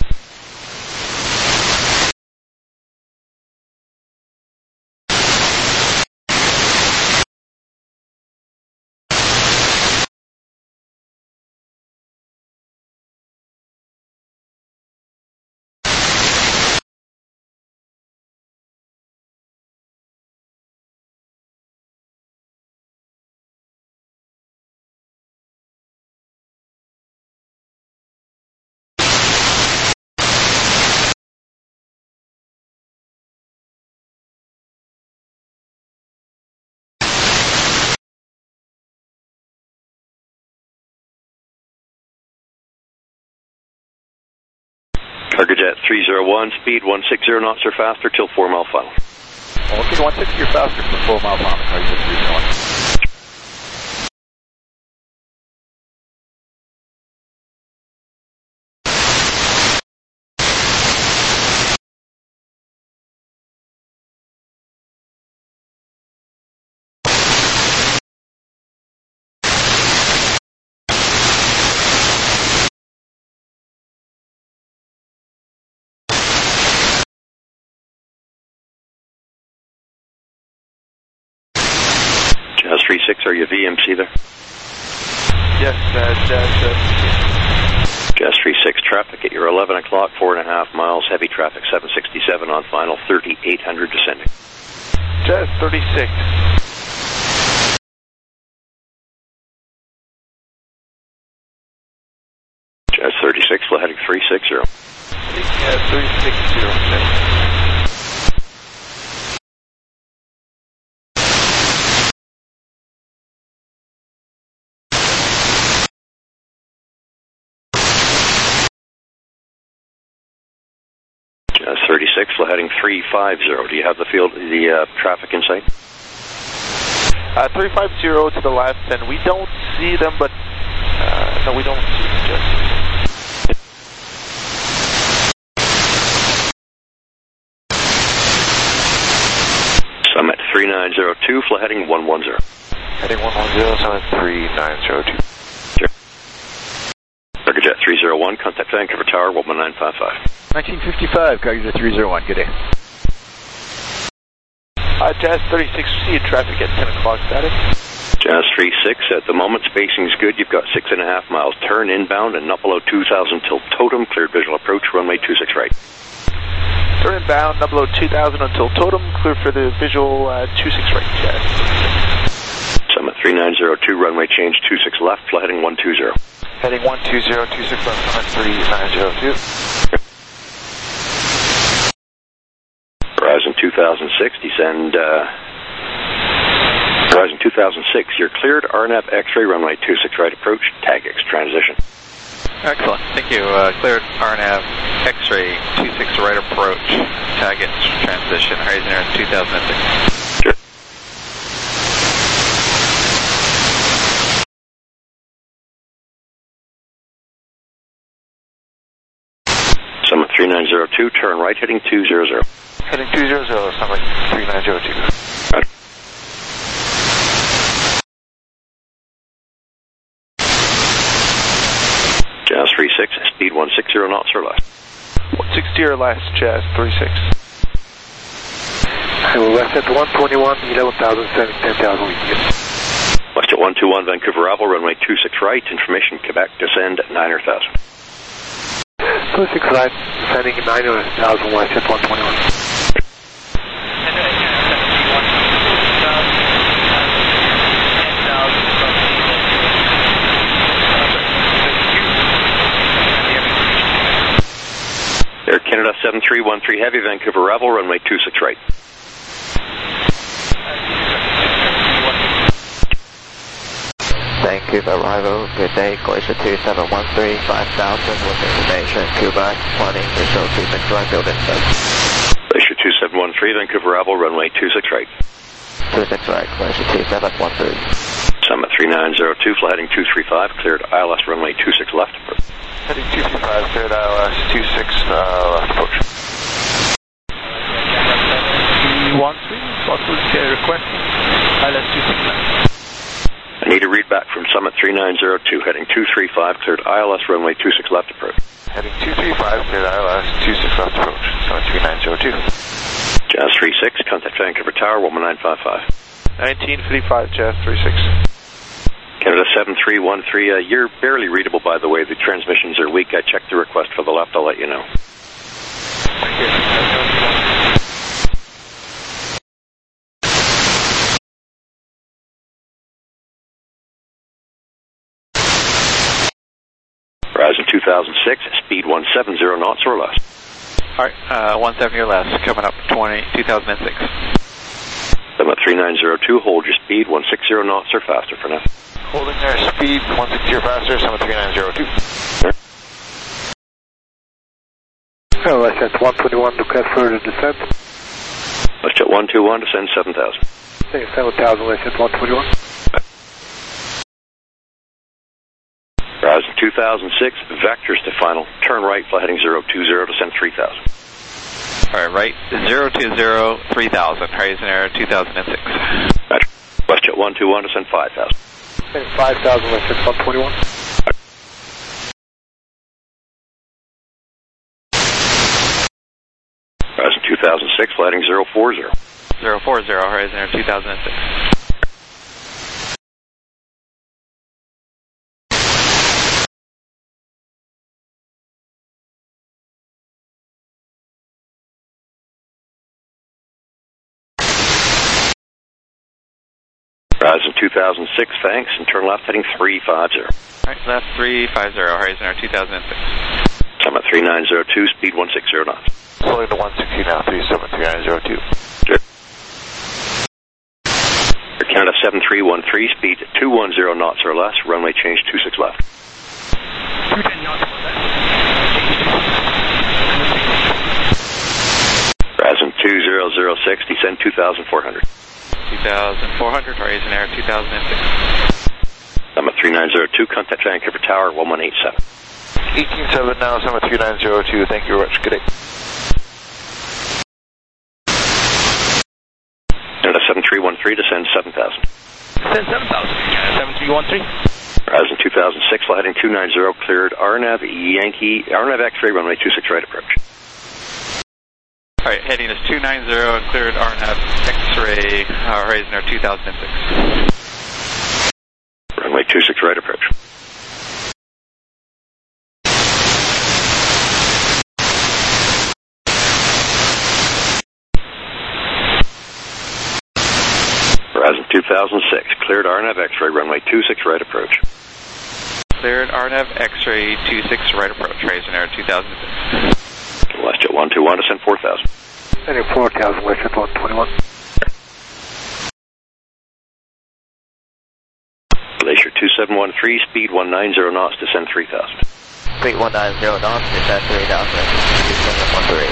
Cargojet three zero one, speed one sixty knots or faster till four mile final. Okay, one sixty or faster for four mile final, Cargojet three zero one. Jazz three six, are you V M C there? Yes, uh, Jazz. Uh, Jazz three six, traffic at your eleven o'clock, four and a half miles, heavy traffic seven sixty-seven on final, thirty-eight hundred descending. Jazz thirty-six. Jazz thirty-six, flow heading three six zero. Yeah, three six zero. Jazz thirty-six, flow heading three five zero. Do you have the field, the uh, traffic in sight? Uh, three five zero to the left, and we don't see them, but uh, no, we don't see them. Just. Summit three nine zero two, flow heading one one zero. Heading one one zero, Summit three nine zero two. Sure. Cargojet three zero one, contact Vancouver Tower, one one nine five five. nineteen fifty-five, Cargojet three zero one, good day. Uh, Jazz thirty-six, see traffic at ten o'clock status. Jazz three six, at the moment spacing's good, you've got six and a half miles. Turn inbound and not below two thousand till Totem, cleared visual approach, runway two six right. Turn inbound, not below two thousand until Totem, clear for the visual uh, two six right, Jazz. Summit three nine zero two, runway change two six left, flow heading one two zero. Heading one two zero, two six left, Summit three nine zero two. Horizon two thousand six, descend, uh, Horizon two thousand six, you're cleared, R N F X-ray, runway two six right approach, tag X transition. Excellent, thank you. Uh, cleared R N F X-ray two six right approach, tag X transition, Horizon Air two thousand six. Sure. Summit three nine zero two, turn right, heading two zero zero. Heading two zero zero, Summit three nine zero two. Right. Jazz three six, speed one sixty knots or less. one sixty or less, Jazz three six. I will west at one twenty-one, eleven thousand, ten thousand. West at one two one, Vancouver Oval, runway two six right, information Quebec, descend at nine thousand. two six right, descending nine thousand west at one twenty-one. Air Canada seven three one three Heavy, Vancouver Revel, runway two six right. Vancouver arrival, good day, Glacier two seven one three, five thousand with information, Quebec, twenty, visual two six right, build inside. Glacier two seven one three, Vancouver Revel, runway two six right. two six right, Glacier two seven one three. Summit three nine zero two, flight heading two three five, cleared I L S runway two six left. Heading two three five, cleared I L S two six uh, left approach. one three, what was the request? I L S two six left. I need a read back from Summit three nine zero two, heading two three five, cleared I L S runway two six left approach. Heading two three five, cleared I L S two six left approach. Summit three nine zero two. Jazz three six, contact Vancouver Tower, one one nine five five. nineteen fifty-five, Jazz three six. Canada seven three one three, uh, you're barely readable, by the way. The transmissions are weak. I checked the request for the left. I'll let you know. Thank you. Horizon two thousand six, speed one seven zero knots or less. Alright, uh, one seventy or less, coming up twenty, two thousand six. Summit three nine zero two, hold your speed one sixty knots or faster for now. Holding their speed one sixty or faster, Summit three nine zero two. Sure. Oh, I sent one twenty-one to cut further descent. Let's jet one two one, descend seven thousand. seven thousand, I sent one twenty-one. Horizon two thousand six, vectors to final. Turn right, flight heading zero two zero, descend three thousand. Alright, right, zero two zero, three thousand, Horizon Air two thousand six. Roger. WestJet one two one, descend five thousand. five thousand, I sent one twenty-one. Horizon two thousand six, flight heading zero four zero. zero four zero, Horizon Air two thousand six. Horizon two thousand six, thanks, and turn left heading three five zero. Alright, left three five zero, Horizon Air two thousand six. Summit three nine zero two, speed one sixty knots. Slowing to one sixty now, three Summit three nine zero two. Sure. Air Canada seven three one three, speed two one zero knots or less, runway change two six left. two ten knots or less. Horizon two zero zero six, descend two thousand four hundred. two thousand four hundred, Horizon Air two thousand six. Summit three nine zero two, contact Vancouver Tower, one one eight seven. eighteen seven now, Summit three nine zero two, thank you very much, good day. Canada seven three one three, descend seven thousand. Descend seven thousand, Canada seven three one three. Horizon two thousand six, flight heading two nine zero, cleared R Nav Yankee, R Nav X-ray, runway two six right approach. Alright, heading is two nine zero and cleared R N F X-ray, uh, Horizon Air two thousand six. Runway two six right approach. Horizon two thousand six, cleared R N F X-ray, runway two six right approach. Cleared R N F X-ray two six right approach, Horizon Air two thousand six. WestJet one two one, descend four thousand. Heading four thousand, WestJet one twenty-one. Glacier two seven one three, speed one nine zero knots, descend three thousand. Speed one nine zero knots, descend three thousand. two seven one three.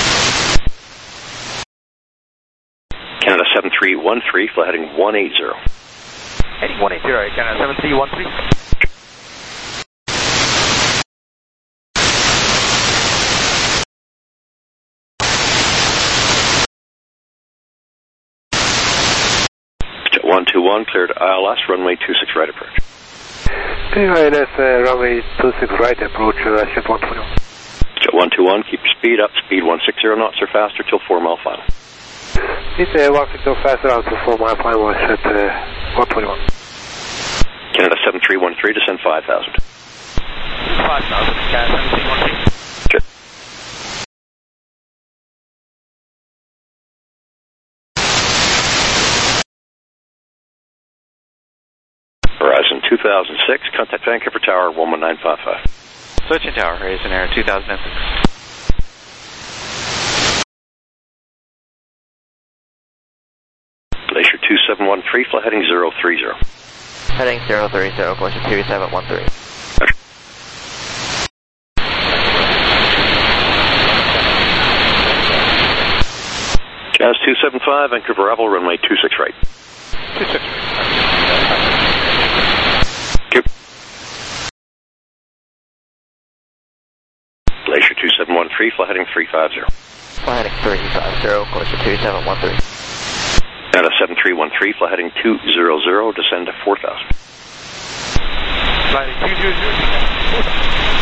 Canada seven three one three, flight heading one eight zero. Heading one eight zero, Canada seven three one three. one two one, cleared I L S, runway two six right approach. I L S, uh, runway two six right approach, uh, WestJet one twenty-one. Jet one two one, keep your speed up, speed one sixty knots or faster till four mile final. It's uh, one six zero faster out to four mile final, WestJet uh, one twenty-one. Canada seven three one three, descend five thousand. five thousand, Canada seven three one three. Sure. Horizon two thousand six, contact Vancouver Tower, one one nine five five. Switching tower, Horizon Air two thousand six. Glacier two seven one three, flight heading zero three zero. Heading zero three zero, Glacier two seven one three. Jazz two seven five, Vancouver Rebel, runway two six right. two six right. Glacier two seven one three, fly heading three five zero. Fly heading three five zero, Glacier two seven one three. Canada seven three one three, fly heading two zero zero, descend to four thousand. Fly heading two zero zero, descend to four thousand.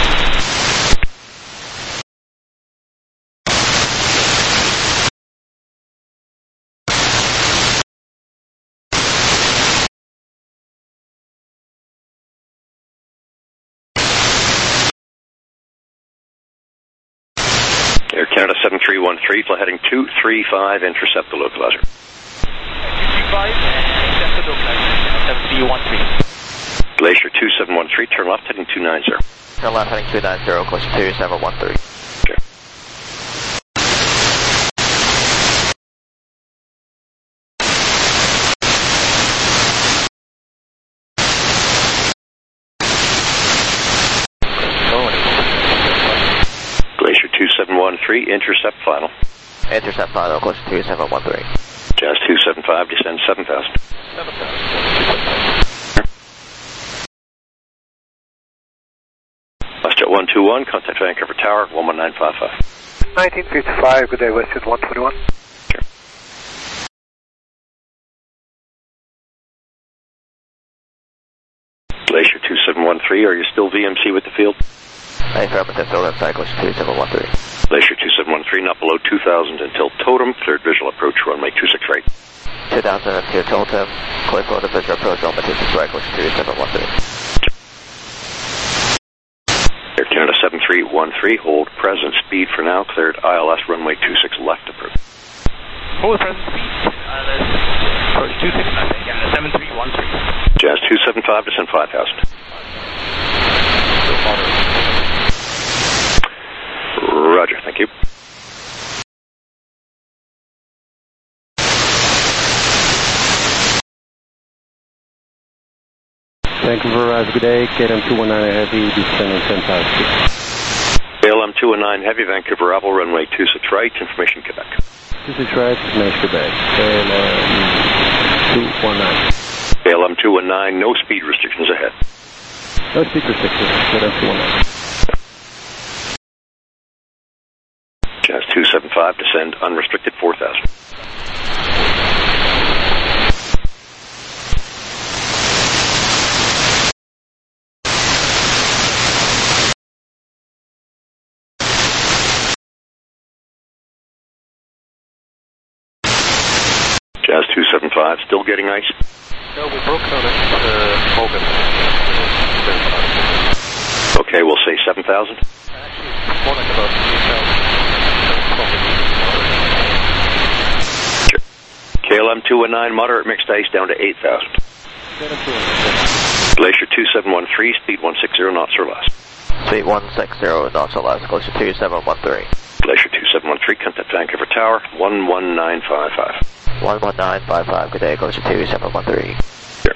Air Canada seven three one three, fly heading two three five, intercept the localizer. two three five, intercept the localizer, seven three one three. Glacier two seven one three, turn left heading two nine zero. Turn left heading two nine zero, Glacier two seven one three. Okay. Glacier two seven one three, intercept final. Intercept final, Glacier two seven one three. Jazz two seven five, descend seven thousand. seven thousand. WestJet one two one, contact Vancouver Tower, one one nine five five. nineteen fifty-five, good day, WestJet one twenty-one. Sure. Glacier two seven one three, are you still V M C with the field? Affirmative, still inside, Glacier two seven one three. Glacier two seven one three, not below two thousand until totem, cleared visual approach, runway two six right. two thousand two totem, clear for the visual approach, runway two six right, Glacier two seven one three. Air Canada seven three one three, hold present speed for now, cleared I L S runway two six left approach. Hold present speed, I L S approach two six left, Canada seven three one three. Jazz two seven five, descend five thousand. Roger, thank you. Vancouver arrives, good day, K L M two one nine Heavy, descending ten thousand. K L M two one nine Heavy, Vancouver, Apple, runway two six right, information Quebec. two six right, information Quebec, K L M two one nine. K L M two one nine, no speed restrictions ahead. No speed restrictions, K L M two one nine. Jazz two seven five, descend unrestricted four thousand. Jazz two seven five, still getting ice? No, we broke on it uh, Hogan. Okay, we'll say seven thousand. Actually, it's more like about eight thousand. K L M two one nine, moderate mixed ice down to eight thousand. Glacier two seven one three, speed one six zero knots or less. Speed one six zero knots or less, Glacier two seven one three. Glacier two seven one three, contact Vancouver Tower, one one nine five five. one one nine five five, good day, Glacier two seven one three. Sure.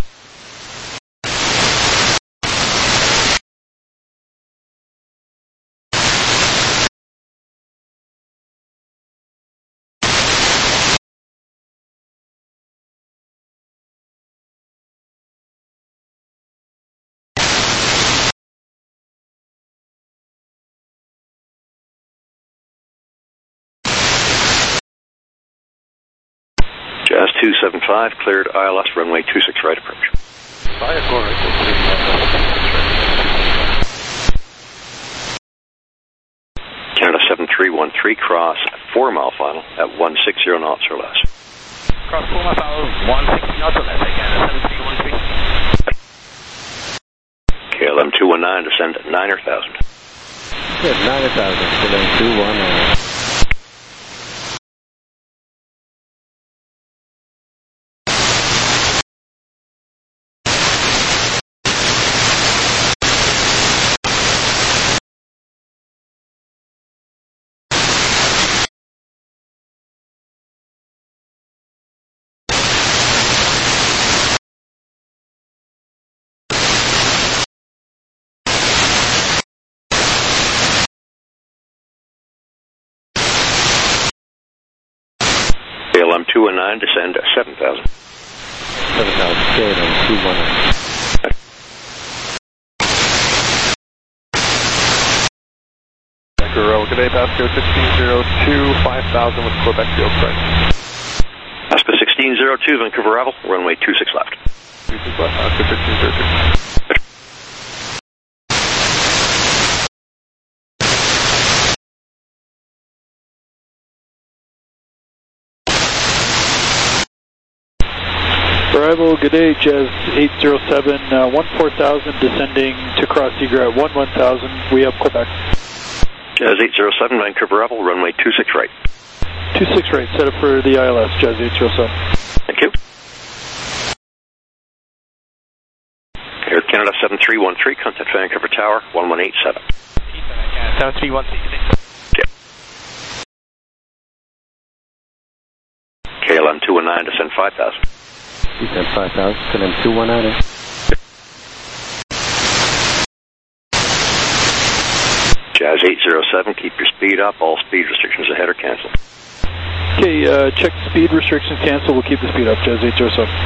Jazz two seven five, cleared I L S runway two six right approach. Canada seven three one three, cross four mile final at one six zero knots or less. Cross four mile final, one sixty knots or less, Canada seven three one three. K L M two one nine, descend at niner thousand. Good, niner thousand, K L M two one nine. K L M two one nine, descend seven thousand. seven thousand, K L M two one nine. Arrival, good day, Pasco sixteen zero two, five thousand with Quebec field price. Pasco sixteen zero two, Vancouver Arrival, runway two six left. two six left, Pasco sixteen zero two. Arrival, good day, Jazz eight zero seven, uh, one four thousand descending to cross Eager at one one thousand, we have Quebec. Jazz eight zero seven, Vancouver Arrival, runway two six right. two six right, set up for the I L S, Jazz eight zero seven. Thank you. Air Canada seven three one three, contact Vancouver Tower, one one eight seven. seven three one three. Yeah. K L M two one nine, descend five thousand. Descend five thousand, K L M two one nine. Jazz eight zero seven, keep your speed up. All speed restrictions ahead are canceled. Okay, uh, check speed restrictions cancel. We'll keep the speed up, Jazz eight zero seven.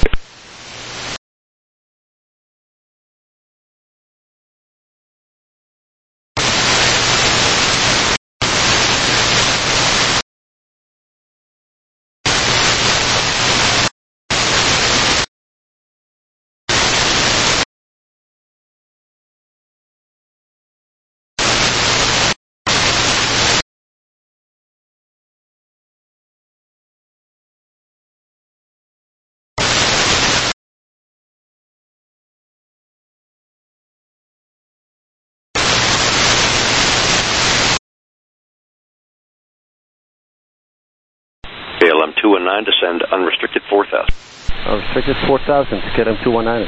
K L M two one nine, descend unrestricted four thousand. Unrestricted four thousand, K L M two one nine.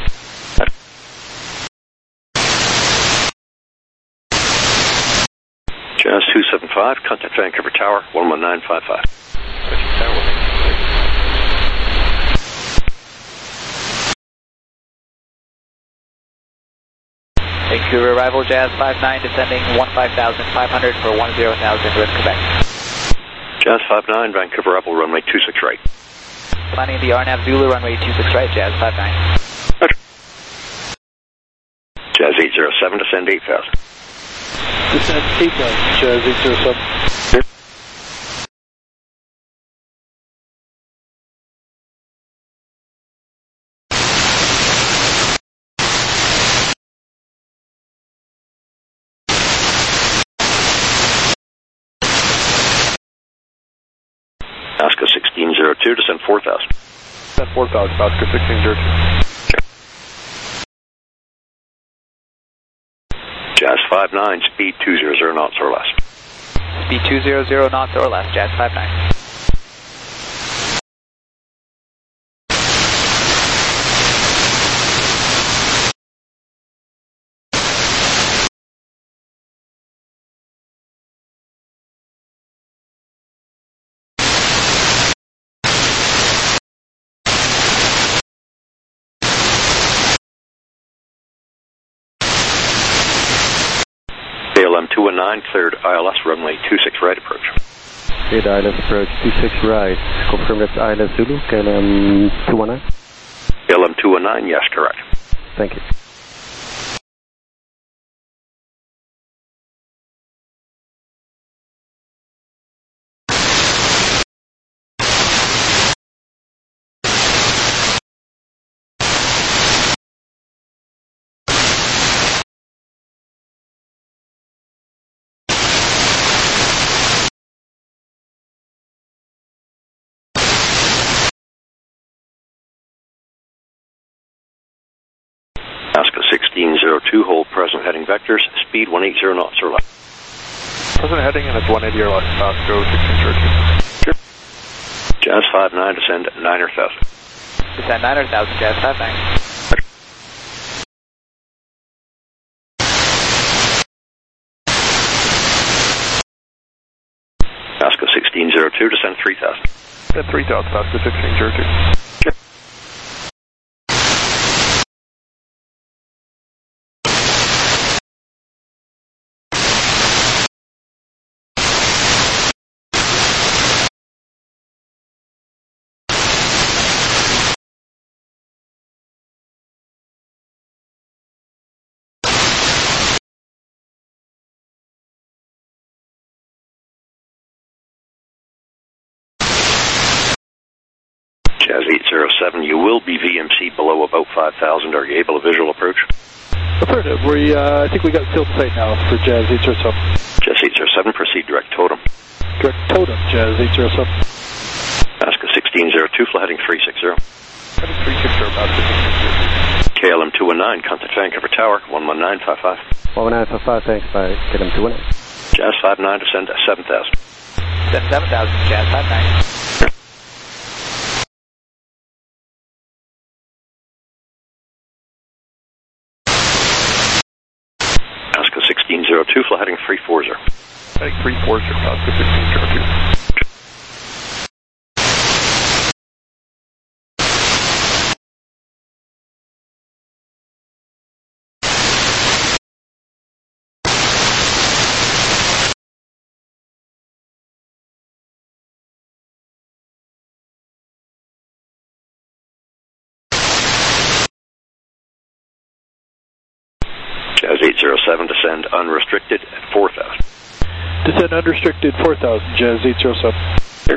Jazz two seven five, contact Vancouver Tower, one one nine five five. Vancouver Arrival, Jazz five nine, descending one five thousand five hundred for one zero thousand with Quebec. Jazz five nine, Vancouver Arrival, runway two six right. Planning the R NAV Zulu, runway two six right, Jazz five nine. Roger. Jazz eight zero seven, descend eight thousand. Descend eight thousand, Jazz eight zero seven. Yep. Pasco sixteen zero two, descend four thousand. Descend four thousand, Pasco sixteen zero two. Jazz five nine, speed two hundred knots or less. Speed two hundred knots or less, Jazz five nine. K L M two one nine, cleared I L S runway two six right approach. Cleared I L S approach two six right. Confirm that's I L S Zulu, K L M two one nine. K L M two one nine, yes, correct. Thank you. Pasco sixteen zero two, hold present heading vectors, speed one eighty knots or less. Present heading and it's one eighty or less, Pasco sixteen zero two. Sure. Jazz five nine, descend nine thousand. Descend nine thousand, Jazz five nine. Pasco sixteen zero two, descend three thousand. Descend three thousand, Pasco sixteen zero two. Jazz eight zero seven, you will be V M C below about five thousand. Are you able to visual approach? Affirmative. We, uh, I think we got field sight now for Jazz eight zero seven. Jazz eight zero seven, proceed direct totem. Direct totem, Jazz eight zero seven. Alaska sixteen zero two, flight heading three six zero. Heading three six zero, Alaska sixteen zero two. K L M two one nine, contact Vancouver Tower, one one nine five five. one one nine five five, thanks, bye. K L M two one nine. Jazz five nine, descend at seven thousand. Descend seven thousand, Jazz five nine. Alaska sixteen zero two, flight heading three four zero. Heading three four zero, Alaska sixteen zero two. Jazz eight zero seven, descend unrestricted at four thousand. Descend unrestricted four thousand, Jazz eight zero seven. Here.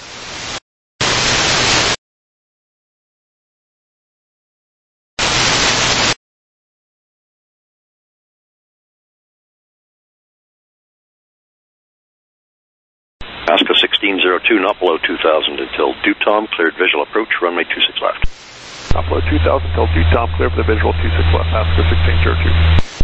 Alaska sixteen zero two, not below two thousand until due tom, cleared visual approach, runway two six left. Not below two thousand until due tom, clear for the visual two six left, Alaska sixteen zero two.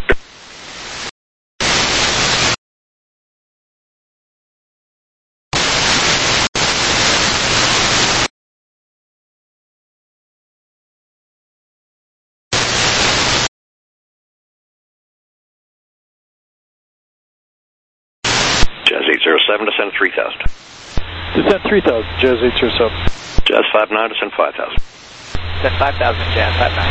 Jazz eight zero seven, descend three thousand. Descend three thousand, Jazz eight zero seven. Jazz five nine, descend five thousand. Descend five thousand, Jazz five nine.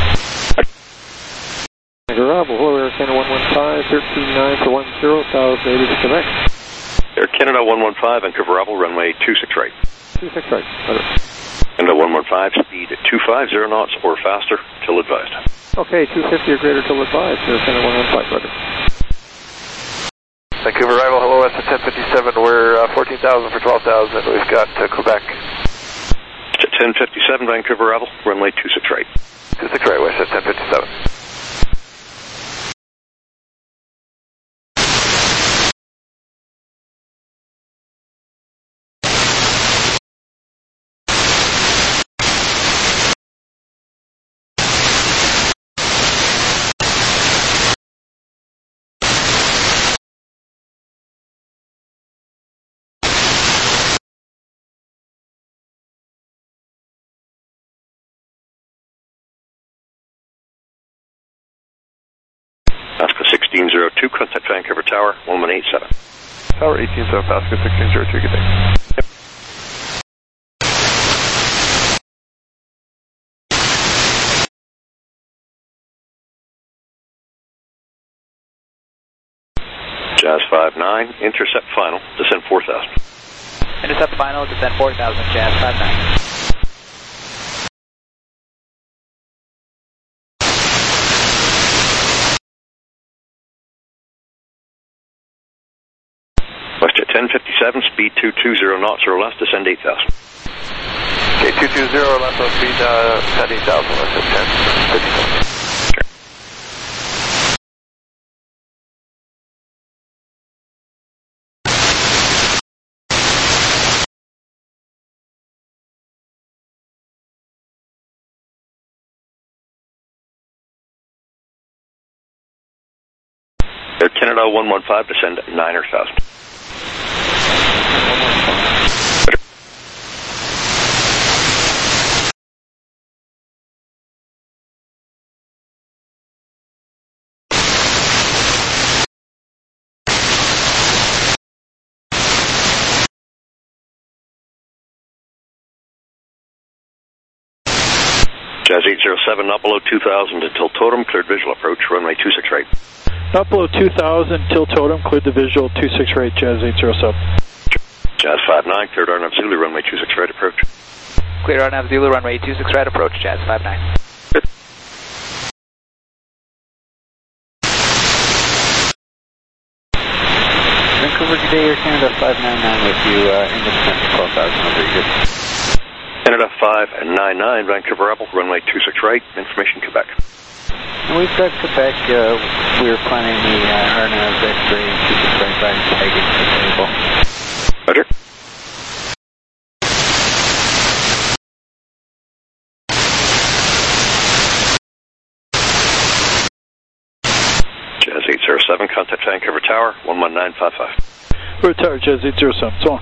Bravo, hello, Air Canada one one five, thirteen nine for one zero, one thousand eighty to connect. Air Canada one one five, Vancouver Bravo, runway two six right. two six right, better. Canada one one five, speed two five zero knots or faster, till advised. Okay, two fifty or greater till advised, Air Canada one one five, better. Vancouver arrival, hello, S ten fifty-seven, we're uh, fourteen thousand for twelve thousand, we've got uh, Quebec. ten fifty-seven, Vancouver arrival, runway two six right. two six right, west, ten fifty-seven. Alaska sixteen zero two, contact Vancouver Tower, one one eight seven. Tower eighteen seven, Alaska sixteen zero two, good day. Yep. Jazz five nine, intercept final, descend four thousand. Intercept final, descend four thousand, Jazz five nine. WestJet ten fifty-seven, speed two two zero knots or less, descend eight thousand. Okay, two two zero, left on speed, uh, descend eight thousand, let's hit ten fifty-seven. Air Canada one one five, descend niner thousand. Jazz eight zero seven, not below two thousand until totem, cleared visual approach, runway two six right. Not below two thousand till totem, cleared the visual two six right, Jazz eight zero seven. Jazz five nine, cleared Arnav Zulu, runway two six right approach. Clear Arnav Zulu, runway two six right approach, Jazz five nine. Vancouver today, Air Canada five nine nine with you, uh, in the descent for twelve thousand, over, you good? Canada five nine nine, Vancouver Rebel, runway two six right, information Quebec. We've got Quebec, uh, we were planning the uh, R N A V X-ray two six right by tagging the table. Roger. Jazz eight zero seven, contact Vancouver Tower, one one nine five five. Vancouver Tower, Jazz eight zero seven, so on.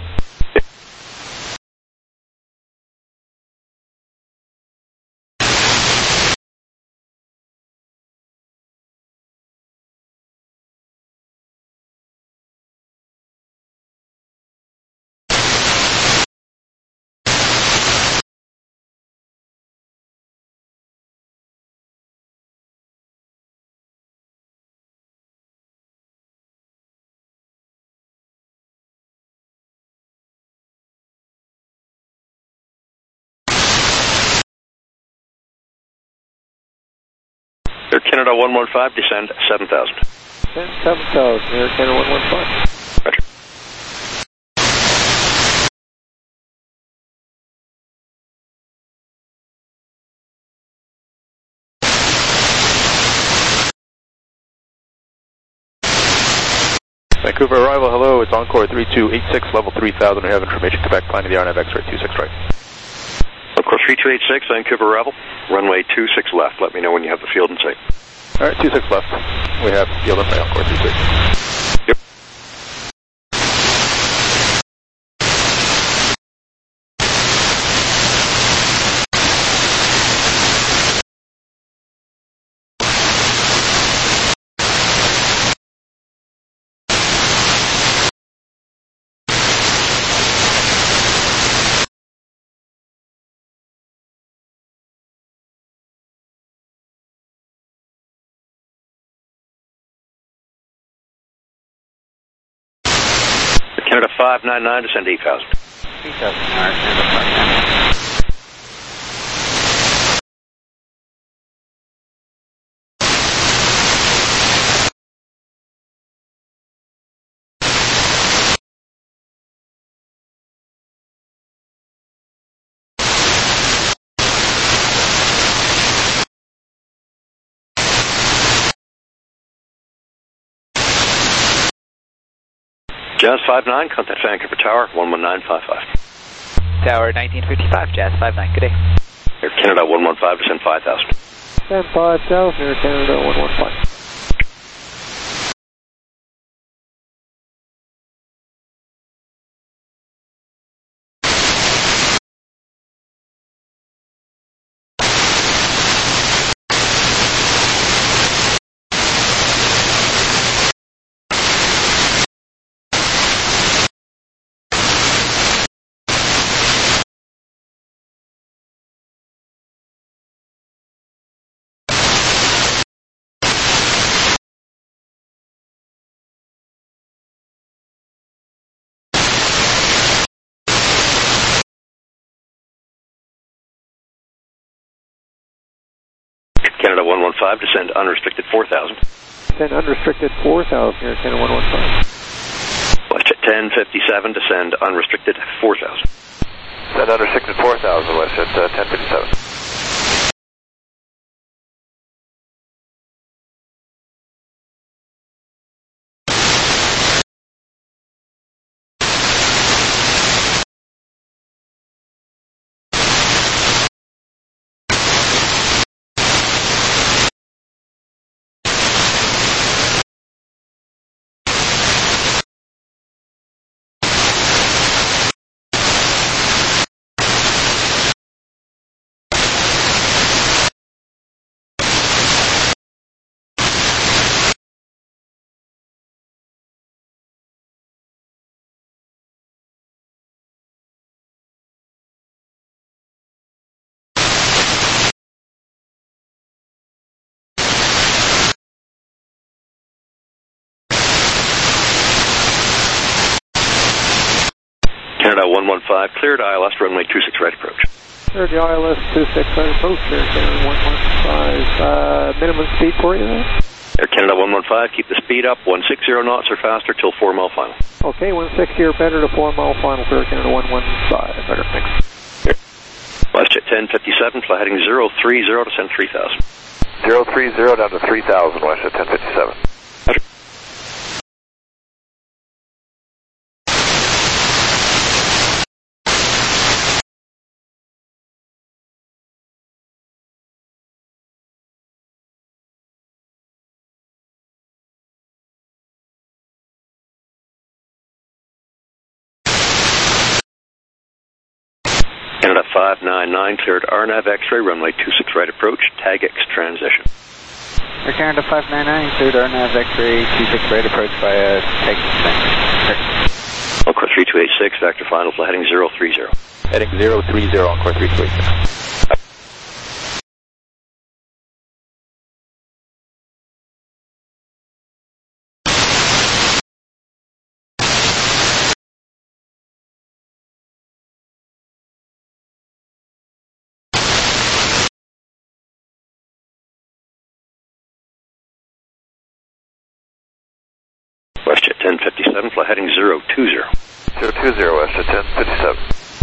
Air Canada one one five, descend seven thousand. Descend seven thousand, Air Canada one one five. Roger. Vancouver arrival, hello, it's Encore three two eight six, level three thousand, we have information, Quebec, planning the R N A V X-ray two six right. Encore three two eight six, Vancouver arrival, runway two six left, let me know when you have the field in sight. Alright, two six left, we have field in sight, Encore three six. Yep. Canada five nine nine, descend eight thousand. eight thousand, alright, Canada five nine nine. Jazz five nine, contact Vancouver Tower, one one nine five five. Tower nineteen fifty-five, Jazz five nine, good day. Air Canada one one five, descend five thousand. Descend five thousand, Air Canada one one five. Canada one one five, descend unrestricted four thousand. Descend unrestricted four thousand, Air Canada one one five. WestJet ten fifty-seven, descend unrestricted four thousand. Descend unrestricted four thousand, WestJet uh, ten fifty-seven. Canada one one five, cleared I L S, runway two six right approach. Cleared the I L S two six right approach, Air Canada one one five. Uh, minimum speed for you there? Air Canada one one five, keep the speed up, one sixty knots or faster till four mile final. Okay, one sixty or better to four mile final for Air Canada one one five. Better, thanks. ten fifty-seven, fly heading zero three zero, descend three thousand. zero three zero down to three thousand, WestJet ten fifty-seven. Canada five nine nine, cleared R NAV X-ray, runway two six right approach, tag X transition. Air Canada five nine nine, cleared R NAV X-ray, two six right approach via tag X. Encore three two eight six, vector final, fly heading zero three zero. Heading zero three zero, Encore three two eight six. WestJet ten fifty-seven, fly heading zero two zero. zero two zero, WestJet ten fifty-seven.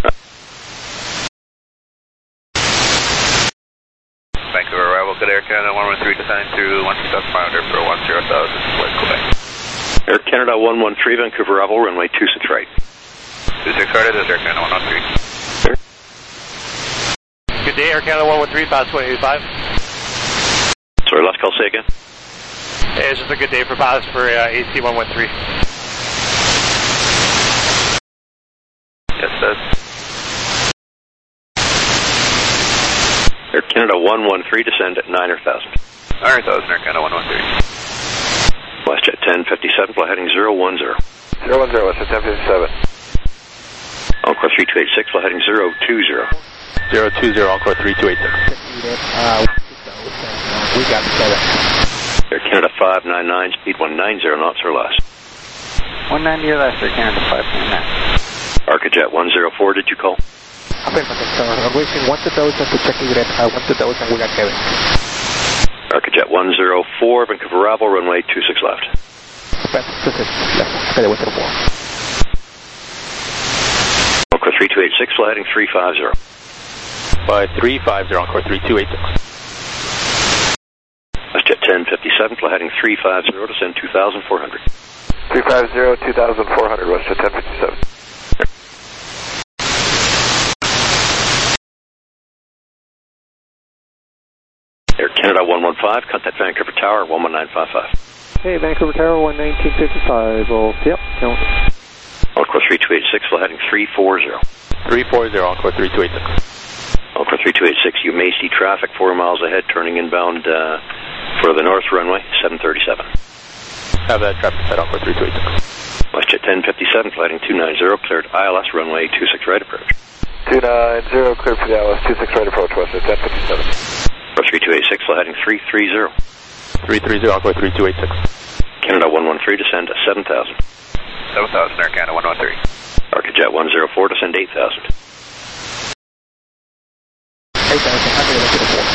Vancouver arrival, good Air Canada one one three, descending through one two thousand five hundred for one zero thousand, flight Quebec. Air Canada one one three, Vancouver arrival, runway two six right. two six right, this is Air Canada one one three. Sure. Good day, Air Canada one one three, pass one eighty-five. Sorry, last call, say again. Hey, it's just a good day for pass for uh, A C one one three. Yes, sir. Air Canada one one three, descend at nine thousand. nine thousand, Air Canada one one three. WestJet ten fifty-seven, fly heading zero one zero. zero one zero, WestJet ten fifty-seven. Encore three two eight six, fly heading zero two zero. zero two zero, Encore three two eight six. Uh, we got seven. Air Canada five nine nine, speed one ninety knots or less. one ninety or less, Air Canada five nine nine. Arcajet one zero four, did you call? I'm waiting one thousand to check it at one thousand, we got Kevin. Arcajet one zero four, Vancouver arrival, runway two six left. two six left, okay, one zero four. Encore three two eight six, fly heading three five zero. five three five zero, Encore three two eight six. WestJet ten fifty-seven, fly heading three five zero, descend two thousand four hundred. three five zero, two thousand four hundred, WestJet ten fifty-seven. Air Canada one one five, contact Vancouver Tower one one nine five five. Hey, Vancouver Tower one nineteen fifty-five, well, yep, no. Encore three two eight six, fly heading three four zero. three four zero, Encore three two eight six. Encore three two eight six, you may see traffic four miles ahead, turning inbound uh, for the north runway, seven thirty-seven. Have that traffic set, Encore three two eight six. WestJet ten fifty-seven, flight heading two nine zero, cleared I L S runway two six right approach. two nine zero, cleared for the I L S two six right approach, WestJet ten fifty-seven. three two eight six, flight heading three three zero. three three zero, Encore three two eight six. Canada one one three, descend at seven thousand. seven thousand, Air Canada one one three. Arcajet one zero four, descend eight thousand. eight thousand, I'm going to get a four.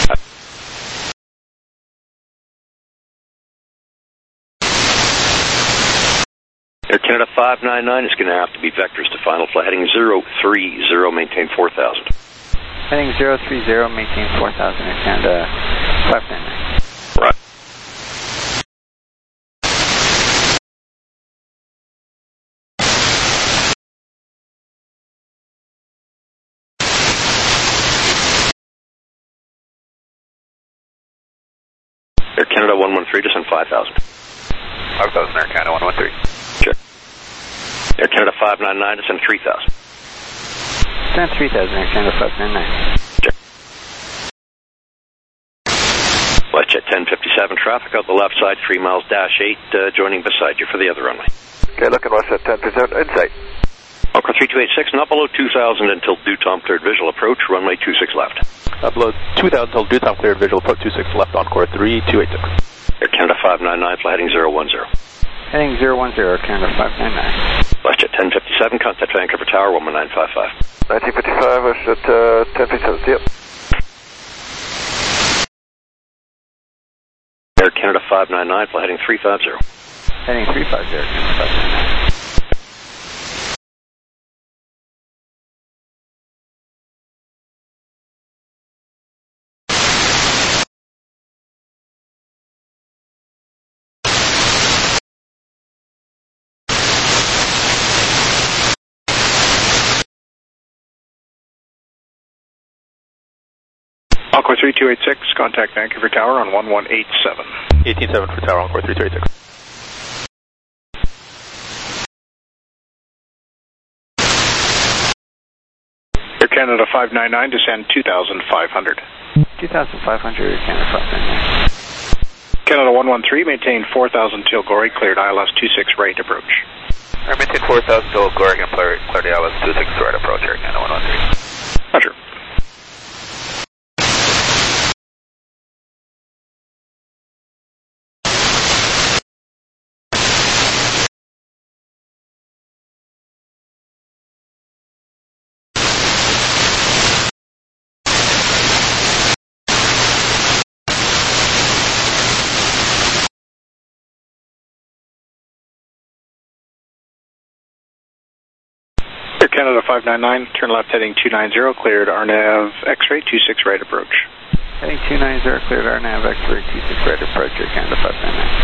Air Canada five nine nine is going to have to be vectors to final flight heading zero three zero, maintain four thousand. Heading zero three zero, maintain four thousand, Air Canada five nine nine. Right. Air Canada one one three, descend five thousand. five thousand, Air Canada one one three. Check. Air Canada five nine nine, descend three thousand. Descend three thousand, Air Canada five nine nine. Check. WestJet ten fifty-seven, traffic out the left side, three miles dash eight, uh, joining beside you for the other runway. Okay, looking WestJet ten fifty-seven, insight. Encore three two eight six, not below two thousand until due time cleared visual approach, runway two six left. Uh, below two thousand until due time cleared visual approach two six left, Encore three two eight six. Air Canada five nine nine, fly heading zero one zero. Heading zero one zero, Air Canada five nine nine. WestJet ten fifty-seven, contact Vancouver Tower one one nine five five. nineteen fifty-five, WestJet uh, ten fifty-seven, see ya. Air Canada five nine nine, fly heading three five zero. Heading three five zero, Air Canada five nine nine. Encore three two eight six, contact Vancouver Tower on one one eight seven. eighteen seven for Tower, Encore three two eight six. Air Canada five nine nine, descend two thousand five hundred. two thousand five hundred, Air Canada five nine nine. Canada one one three, maintain four thousand till Gorey, cleared I L S two six right approach. I maintain four thousand till Gorey, and clear the I L S two six right approach, Air Canada one one three. Roger. Air Canada five nine nine, turn left heading two nine zero, cleared R N A V X-ray two six right approach. Heading two nine zero, cleared R N A V X-ray two six right approach, Air Canada five nine nine.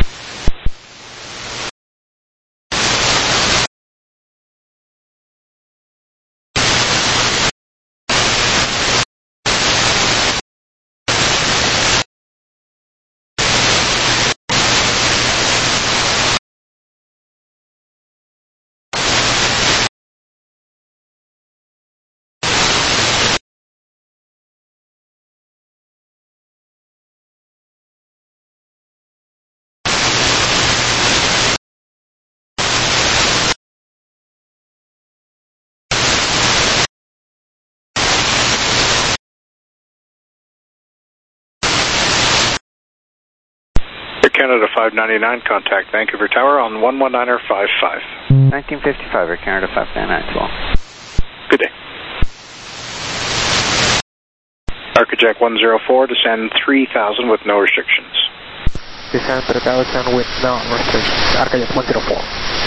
Air Canada five ninety-nine, contact Vancouver Tower on one one niner five five. nineteen fifty-five, Air Canada five nine nine as well. Good day. Arcajack one zero four, descend three thousand with no restrictions. Descend three thousand with no restrictions. Arcajack one zero four.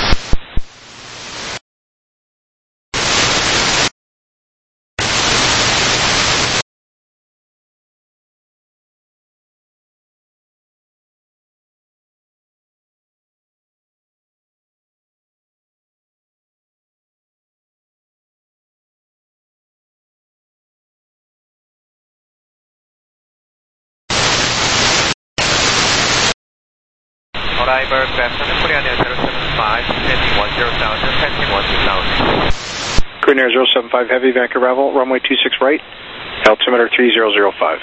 Arrival Crescent, Korean Air zero seven five, heading one zero thousand, passing one two thousand. Korean Air zero seven five Heavy, Vancouver arrival, runway two six right, altimeter three zero zero five.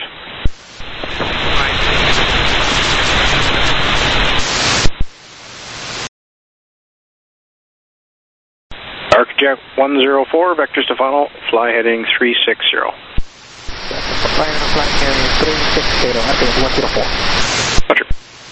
Arcajack one zero four, Vector Stefano, fly heading three six zero. Final flight heading three six zero, Arcajack one zero four. Roger.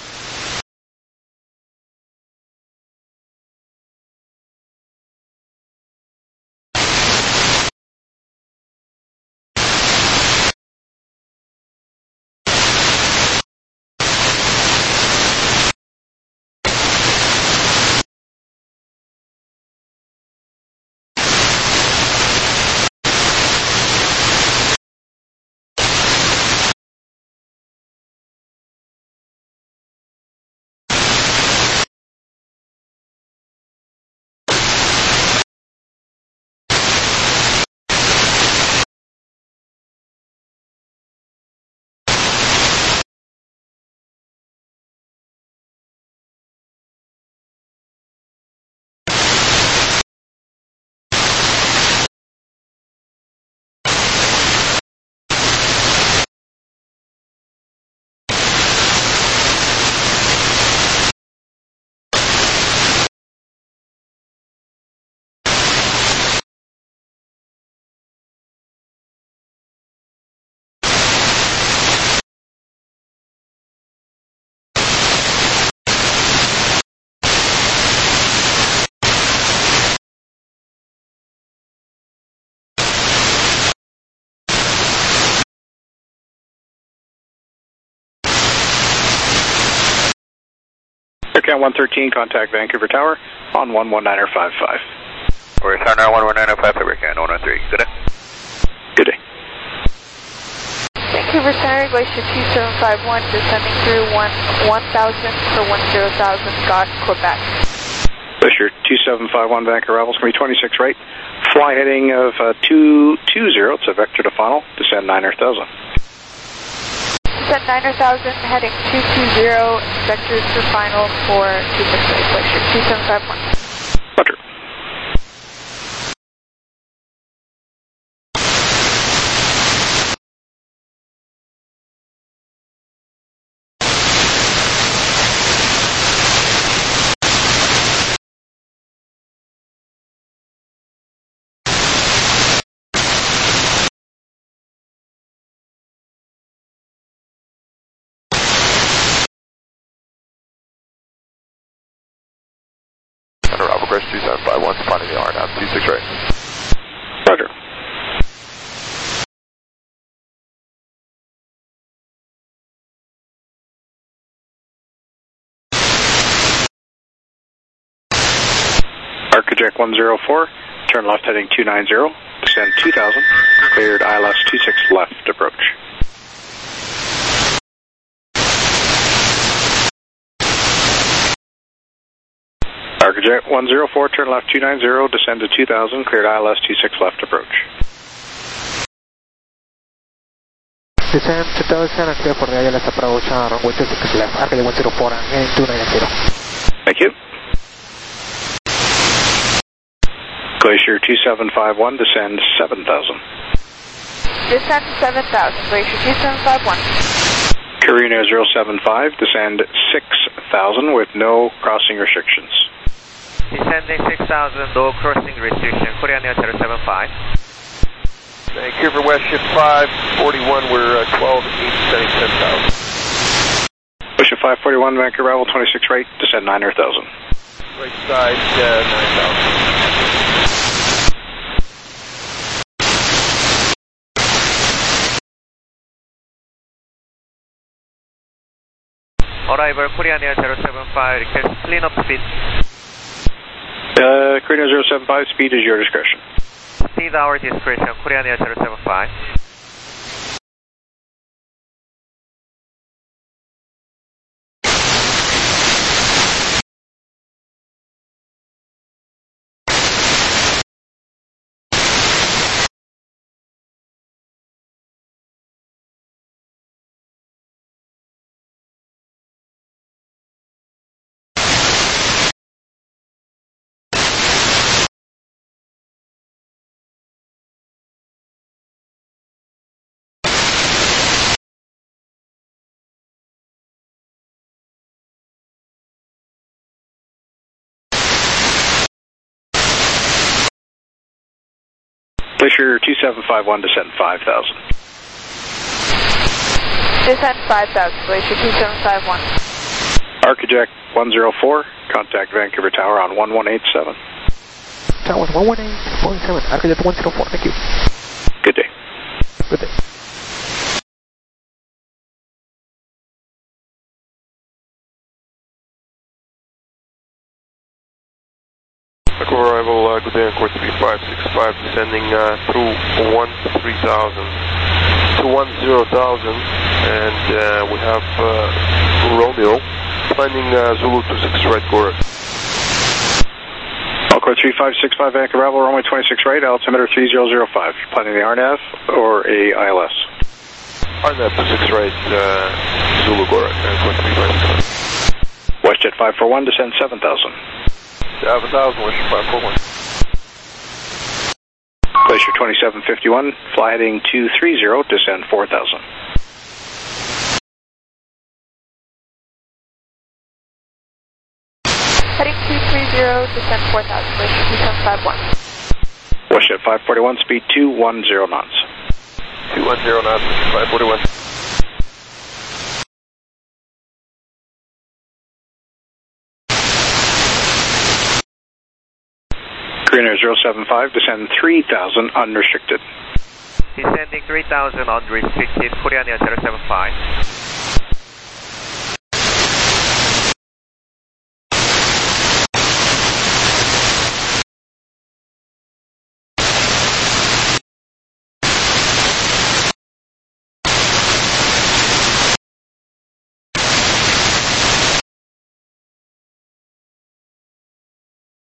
Aircount one thirteen, contact Vancouver Tower on one one niner five five. We're Tower one one niner five five, Aircount one one three. Good day. Good day. Vancouver Tower, Glacier two seven five one, descending through one thousand for one zero thousand, Scott, Quebec. Glacier two seven five one, Vancouver arrival, it's going to be twenty-six right. Fly heading of uh, two two zero, it's a Vector to final, descend niner thousand. Descend nine thousand, heading two two zero, vectors for final for two six eight, Glacier two seven five one. Roger. Bravo Crest two seven five one, spotting the R N A V two six right. Roger. Arcaject one zero four, turn left heading two nine zero, descend two thousand, cleared I L S two six left approach. Arcaject one zero four, turn left two nine zero, descend to two thousand, cleared I L S two six left approach. Descend two thousand and clear for the I L S approach on runway two six left, Arcaject one zero four and heading two nine zero. Thank you. Glacier two seven five one, descend seven thousand. Descend seven thousand, Glacier two seven five one. Carina zero seven five, descend six thousand with no crossing restrictions. Descending six thousand, no crossing restriction, Korean Air zero seven five. Vancouver West shift five forty-one, we're uh, twelve eight, descending ten thousand. Push at five forty-one, Vancouver Bravo twenty-six right, descend nine thousand. Right side, uh, nine thousand. Arrival Korean Air zero seven five, request clean up speed. Uh, Korean Air zero seven five, speed is your discretion. Speed our discretion, Korean Air zero seven five. Glacier two seven five one, descend five thousand. Descend five thousand, Glacier two seven five one. Arcaject one zero four, contact Vancouver Tower on one one eight seven. Tower one one eight point seven, Arcaject one zero four, thank you. Good day. Good day. Vancouver arrival, uh, good day, on course three five six five, descending uh, through one three thousand to one zero thousand, and uh, we have uh, Romeo, finding uh, Zulu two six right, Gorak. Alcor three five six five, Vancouver Bravo, runway twenty-six right, altimeter three zero zero five, planning the R N A V or a I L S? R N A V two six right, uh, Zulu Gorak, Alcor three five six five. WestJet five four one, descend seven thousand. seven thousand, WestJet five four one. Glacier twenty-seven fifty-one, fly heading two three zero, descend four thousand. Heading two three zero, descend four thousand, Glacier two seven five one. WestJet five forty-one, speed two one zero knots. two one zero knots, five forty-one. Korean Air zero seven five, descend three thousand unrestricted. Descending three thousand unrestricted, Korean Air zero seven five.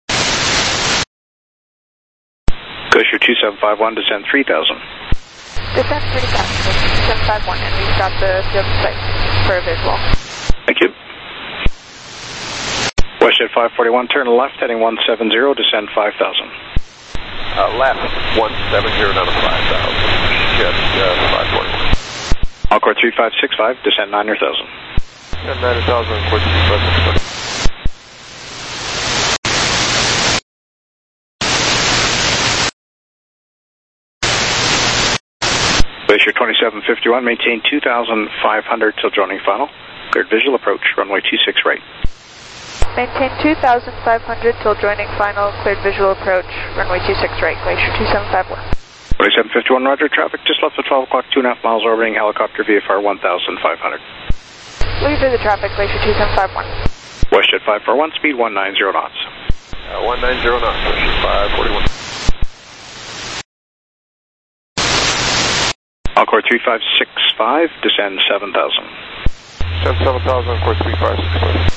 Glacier two seven five one, descend three thousand. Descent pretty fast, seven five one, and we've got the field in sight for a visual. Thank you. WestJet five forty-one, turn left, heading one seven zero, descend five thousand. Uh, left, one seven zero down to five thousand. Jet uh, five forty-one. Encore three five six five, descend nine thousand. And nine thousand, of course, three five six five. Glacier twenty-seven fifty-one, maintain two thousand five hundred till joining final. Cleared visual approach, runway two six right. Maintain two thousand five hundred till joining final, cleared visual approach, runway two six right, Glacier two seven five one. twenty-seven fifty-one, roger, traffic just left at twelve o'clock, two and a half miles orbiting helicopter V F R one thousand five hundred. Looking through the traffic, Glacier two seven five one. WestJet five forty-one, speed one nine zero knots. Uh, one nine zero knots, Glacier five forty-one. Encore three five six five, descend seven thousand. Descend seven thousand, encore three five six five.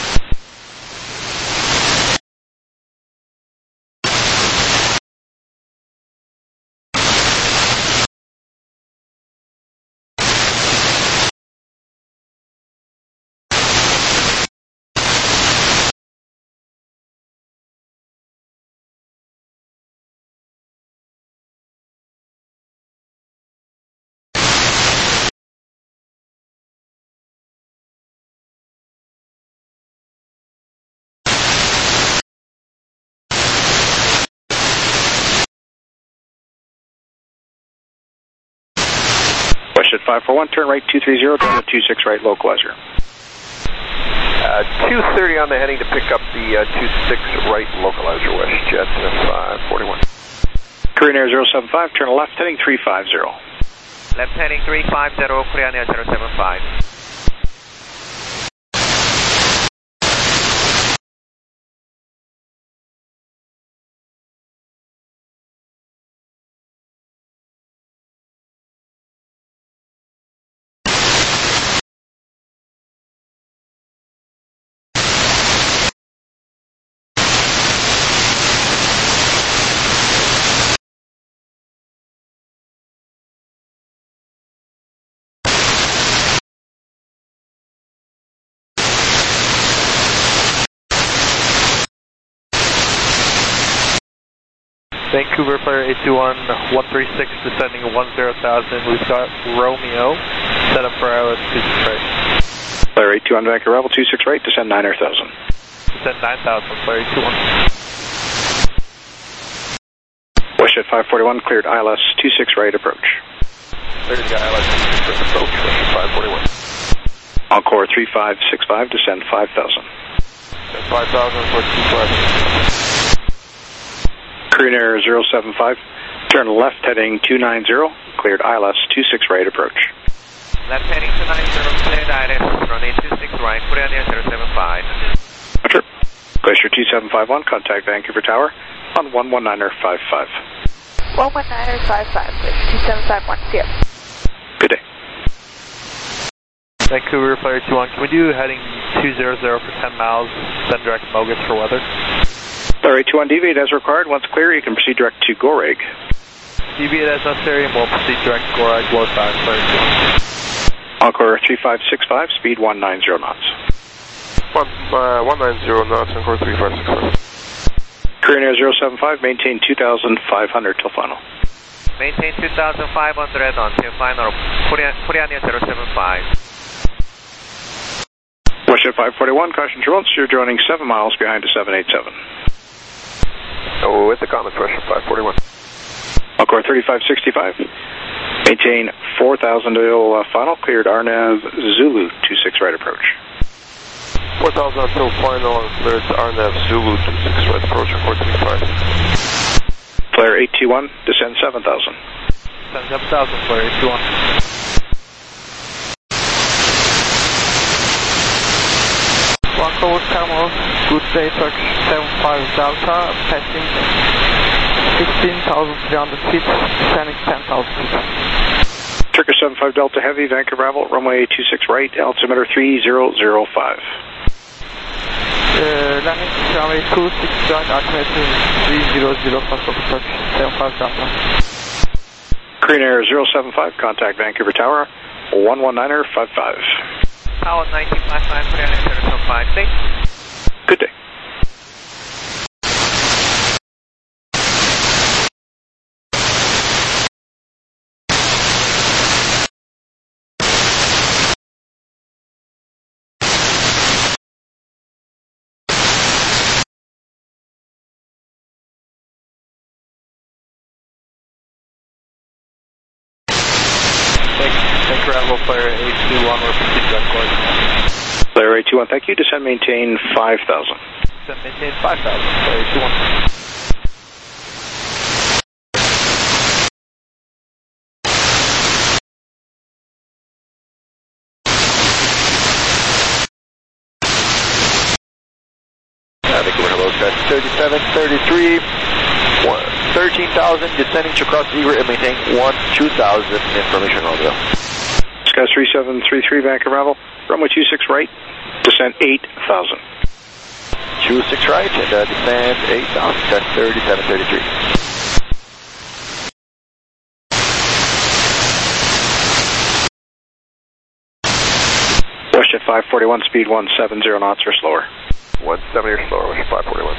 WestJet five forty-one, turn right two thirty, down to two six right, localizer. Uh, two thirty on the heading to pick up the uh, two six right localizer, WestJet five forty-one. Korean Air zero seven five, turn left, heading three five zero. Left heading three five zero, Korean Air zero seven five. Vancouver, Flyer eight two one, one three six, descending one zero thousand. We've got Romeo, set up for I L S two six right. Flyer eight two one, Vancouver, Rebel two six right, descend nine thousand. Descend nine thousand, Flyer eight two one. WestJet five forty-one, cleared I L S two six right, approach. Cleared the I L S two six right approach, WestJet five forty-one. Encore three five six five, descend five thousand. Descend five thousand for two five six five. Korean Air zero seven five, turn left heading two nine zero, cleared I L S two six right approach. Left heading two nine zero, cleared I L S, runway two six right, Korean Air zero seven five. Roger. Glacier two seven five one, contact Vancouver Tower on one one niner five five. one one niner five five, Glacier two seven five one, see ya. Good day. Vancouver, Flyer eight two one, can we do heading two zero zero for ten miles, send direct Mogus for weather? Flyer eight two one, deviate as required. Once clear, you can proceed direct to Goreg. Deviate as necessary, and we'll proceed direct to Goreg, load back, Flyer eight two one. Encore three five six five, speed one nine zero knots. One, uh, one nine zero knots, encore three five six five. Korean Air zero seven five, maintain two thousand five hundred till final. Maintain two thousand five hundred until final, Korean, Korean Air zero seven five. WestJet five forty-one, caution turbulence, you're joining seven miles behind a seven eight seven. Oh, with the comments, WestJet five forty-one. Encore thirty-five sixty-five. Maintain four thousand till uh, final, cleared R N A V Zulu two six right approach. four thousand until final, and cleared R N A V Zulu two six right approach, encore three five six five. Flyer eight two one, descend seven thousand. Descend seven thousand, Flyer eight two one. Bronco Camel, good day, Turkish seven five Delta, passing sixteen thousand three hundred feet, descending ten thousand feet. Turkish seven five Delta Heavy, Vancouver Bravo, runway two six right, altimeter three zero zero five. Uh, landing runway two six right, altimeter three zero zero five, Turkish seven five Delta. Korean Air zero seven five, contact Vancouver Tower, one one niner five five. Tower nineteen fifty-five, Korean Air zero seven five, thanks. Good day. Thank you, Rambo, Player eight two one, we're proceeding direct course. Player eight two one, thank you. Descend maintain five thousand. Descend maintain five thousand, Player eight two one. I think we're hello, guys. thirty-seven, thirty-three, thirteen thousand, descending to cross egret and maintain one two thousand, information on the Sky three seven three three, Vancouver Ramble, runway two six right, descend eight thousand. two six right, and uh, descend eight thousand, that's thirty-seven, thirty-three. Westjet five forty-one, speed one seventy knots or slower. one seventy or slower, Westjet five forty-one.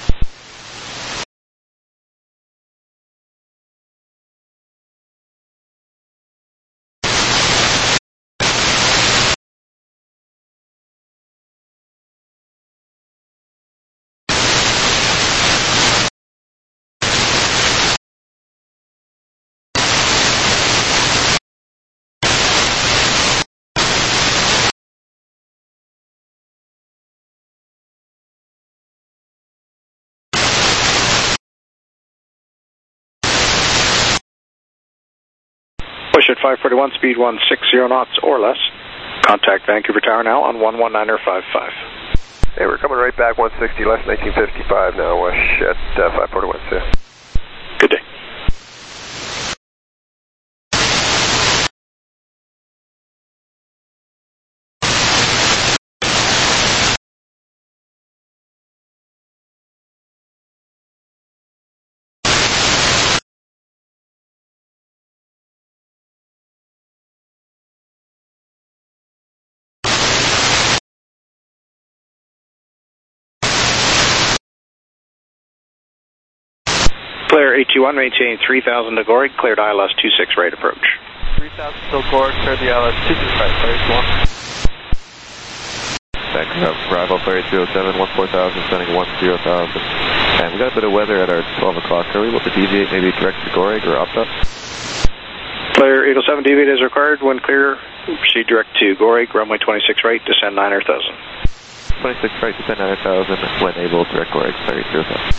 Westjet five forty-one, speed one sixty knots or less. Contact Vancouver Tower now on one one niner five five. Hey, we're coming right back, one sixty less, nineteen fifty-five now, Westjet uh, five forty-one, see ya. Good day. Player eight two one, maintain three thousand to Gorig, cleared I L S two six right approach. three thousand till Gorig, clear the I L S two six right, Player eight two one. Thanks, uh, Bravo, Player zero seven, one four thousand, sending one zero thousand. And we got a bit of weather at our twelve o'clock. Are we able to deviate maybe direct to Gorig or up up? Player eight oh seven, deviate as required. When clear, proceed direct to Gorig, runway twenty-six right, descend niner thousand. twenty-six right, descend niner thousand, when able, direct Gorig, Player zero seven.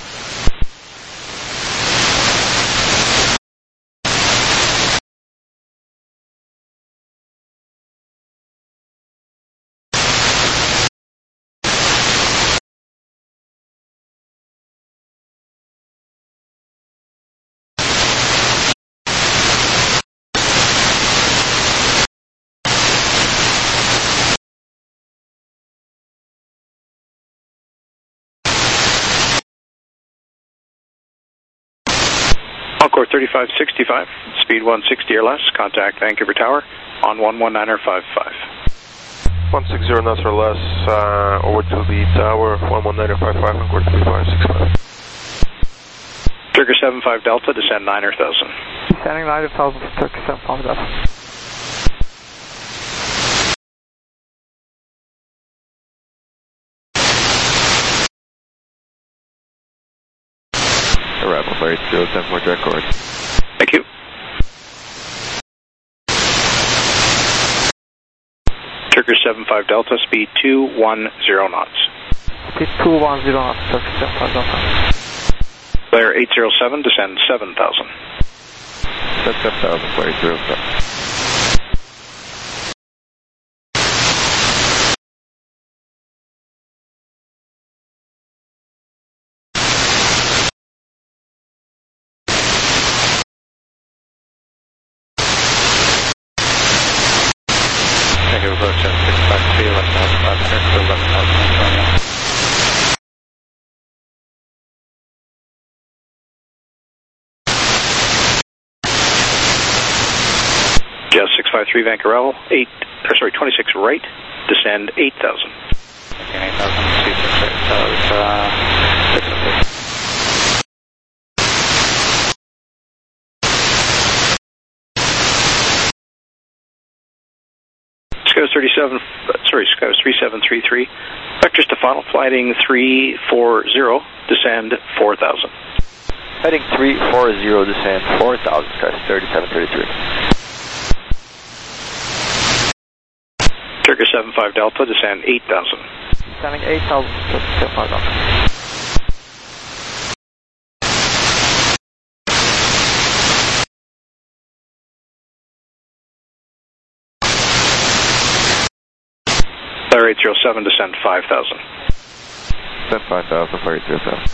Encore thirty-five sixty-five, speed one sixty or less, contact Vancouver Tower on one one niner five five. one sixty knots or less, uh, over to the tower, one one niner five five, Encore thirty-five sixty-five. Turkish seven five Delta, descend niner thousand. Descending niner thousand for Turkish seven five Delta. Arrival, Player zero seven, more direct Gorig. Thank you. Turkish seven five Delta, speed two one zero knots. Speed two one zero knots, Turkish seven five Delta. Player eight oh seven, descend seven thousand. That's seven thousand, Player zero seven. five three Vancouver Revel, eight, or sorry, twenty-six right, descend eight thousand. Okay, eight thousand, two six right, so it's, uh, six oh six. Skyos thirty-seven, sorry, Skyos three seven three three, vectors to final, flighting three four zero, descend four thousand. Heading three four zero, descend four thousand, Skyos thirty-seven thirty-three. Turkish seven five Delta, descend eight thousand. Descending eight thousand, seven five Delta. Flare eight zero seven, descend five thousand. Descend five thousand, Flare eight zero seven.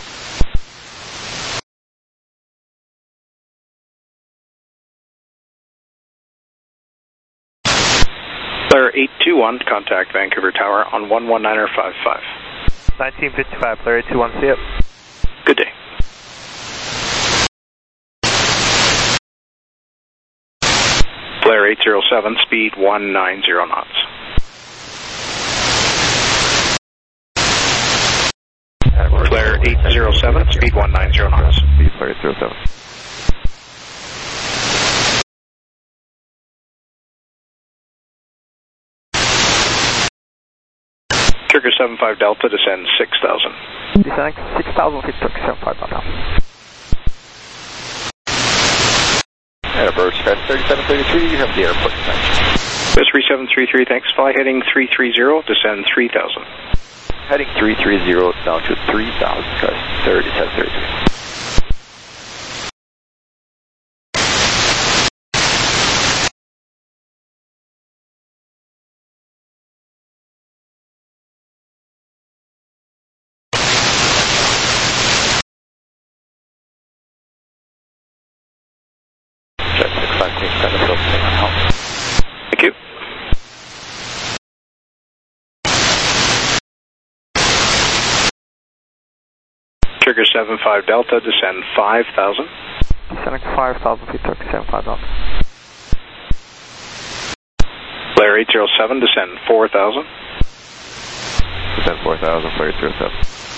Flare eight two one, contact Vancouver Tower on one one niner five five. nineteen fifty-five, Flare eight two one, see you. Good day. Flare eight zero seven, speed one nine zero knots. Flare eight zero seven, speed one nine zero knots. Speed Flare eight zero seven. Turkish seven five Delta, descend six thousand. Descending six thousand feet, Turkish seven five Delta. And approach Skyos thirty-seven thirty-three, you have the airport connection. Skyos three seven three three, thanks. Fly heading three three zero, descend three thousand. Heading three three zero, down to three thousand, Skyos thirty-seven thirty-three. Thank you. Trigger seven five Delta, descend five thousand. Descending five thousand feet, Turkish seven five Delta. Flare eight zero seven, descend four thousand. Descend four thousand, Flare eight zero seven.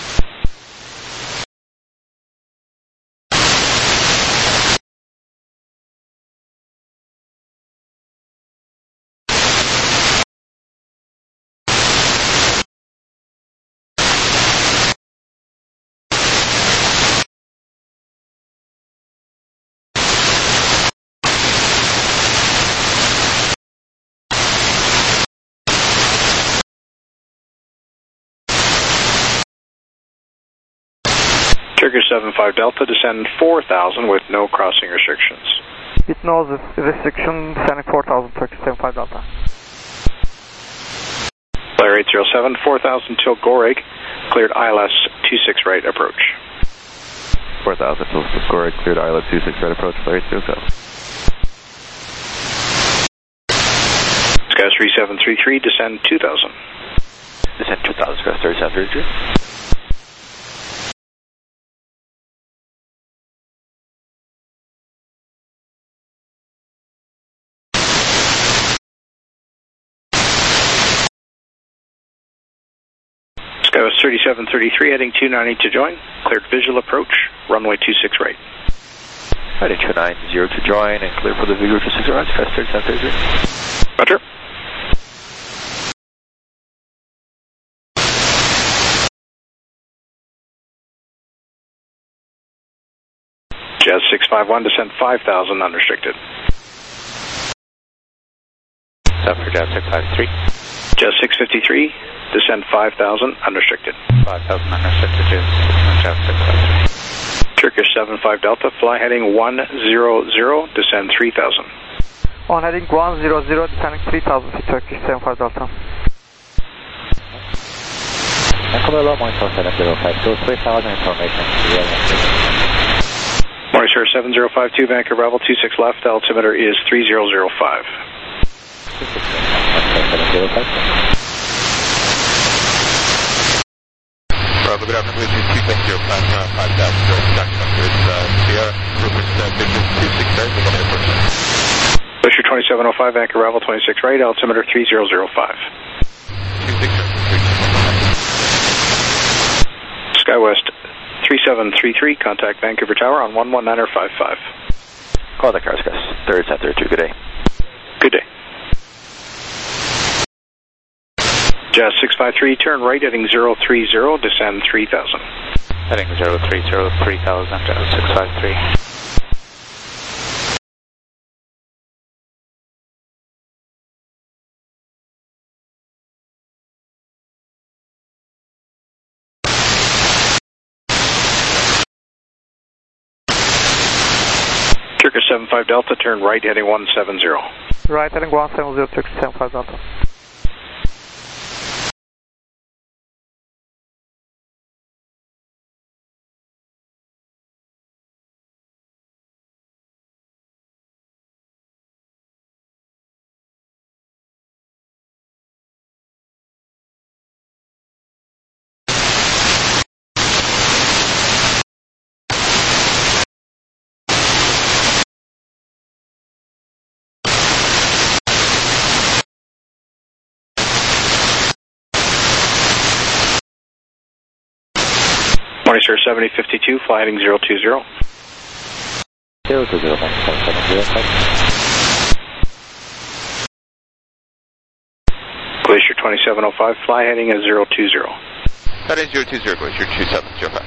Turkish seven five Delta, descend four thousand with no crossing restrictions. With no restriction, descending four thousand, Turkish seven five Delta. Flare eight zero seven, four thousand till Goreg, cleared I L S two six right approach. four thousand till Goreg, cleared I L S two six right approach, Flare eight zero seven. Skyos three seven three three, descend two thousand. Descend two thousand, Skyos thirty-seven thirty-three. Skyos thirty-seven thirty-three, heading two ninety to join. Cleared visual approach, runway two six right. Heading two nine zero to join and clear for the visual two six right, Skyos thirty-seven thirty-three. Roger. Jazz six five one, descend five thousand, unrestricted. Seven for Jazz six five three. Jazz six fifty-three, descend five thousand, unrestricted. five thousand unrestricted to Jazz six five three. Turkish seven five Delta, fly heading one zero zero, descend three thousand. On heading one zero zero, descending three thousand feet, Turkish seven five Delta. Vancouver low, Morning Star seven zero five two, three thousand information. Morning Star seven zero five two, Vancouver Bravo two six left, altimeter is three zero zero five. Bravo, good afternoon, this is two six zero five thousand, direct contact with Sierra, Rupert, uh, Bishop two six zero, we're going to approach. Glacier twenty-seven oh five, Vancouver Arrival twenty-six right, altimeter three zero zero five. SkyWest three seven three three, contact Vancouver Tower on one one nine five five. Call the car, Gus. thirty Center two, good day. Good day. Jazz six five three, turn right heading zero three zero, descend three thousand. Heading zero three zero, three thousand, Jazz six five three. Turkish seven five Delta, turn right heading one seven zero. Right heading one seven zero, Turkish seven five Delta. Morningstar seventy fifty-two, fly heading zero two zero. zero two zero, seven seven zero. Glacier twenty-seven oh five, fly heading at zero two zero. Heading zero two zero, Glacier two seven zero five.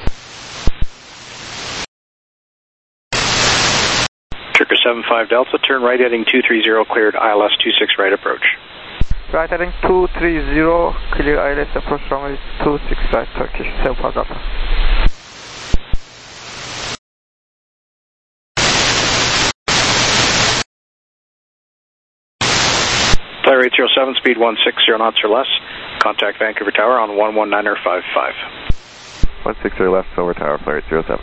Turkish seven five Delta, turn right heading two three zero, cleared I L S two six right approach. Right heading two three zero, clear I L S approach runway two six right, Turkish seven five Delta. Fly rate zero seven, speed one six zero knots or less. Contact Vancouver Tower on one one nine five five. one six zero left, Silver Tower, flight rate zero seven.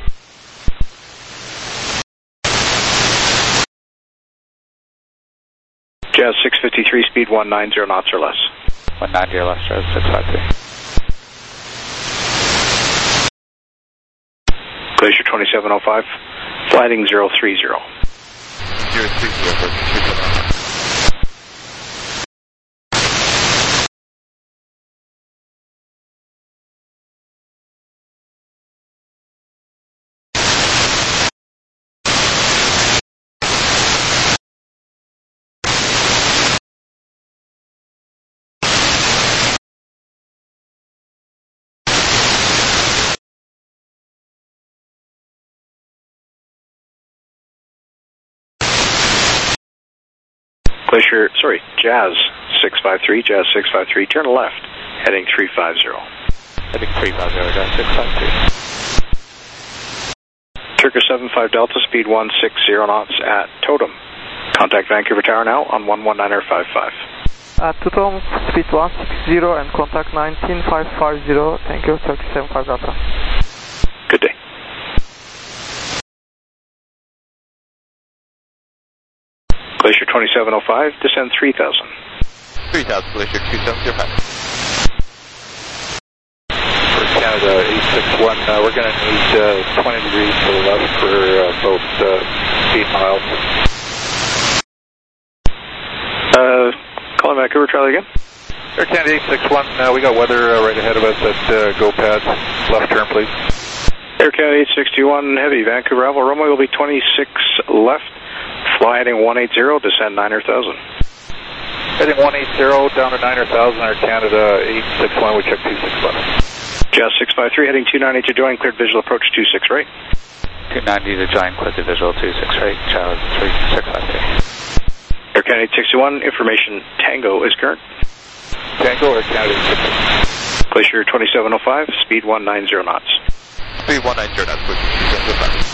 Jazz six fifty-three, speed one nine zero knots or less. one ninety or less, Jazz six five three. Glacier twenty-seven oh five, fly heading zero three zero. zero three zero, two seven. Glacier, sorry, Jazz six five three, Jazz six five three, turn left, heading three five zero. Heading three five zero, Jazz six five three. Turkish seven five Delta, speed one six zero knots at Totem. Contact Vancouver Tower now on one one nine five five. At Totem, speed one six zero and contact nineteen five five zero. Thank you, Turkish seven five Delta. Good day. Glacier twenty-seven oh five, descend three thousand. three thousand, Glacier two seven zero five. For Canada eight six one, uh, we're going to need uh, twenty degrees to the left for uh, both uh, eight miles. Uh, calling Vancouver, try that again. Air Canada eight six one, uh, we got weather uh, right ahead of us at uh, GoPad. Left turn, please. Air Canada eight sixty-one, heavy, Vancouver Arrival, runway will be twenty-six left. Fly heading one eighty, descend nine thousand. Heading one eighty, down to nine thousand, Air Canada eight six one, we check two six left. Jazz six five three, heading two ninety to join, cleared visual approach two six right. two ninety to join, cleared to visual two six right, Jazz three six five three. Air Canada eight sixty-one, information Tango is current. Tango, Air Canada eight sixty-one. Glacier twenty-seven oh five, speed one nine zero knots. Speed one nine zero knots, Glacier two seven zero five.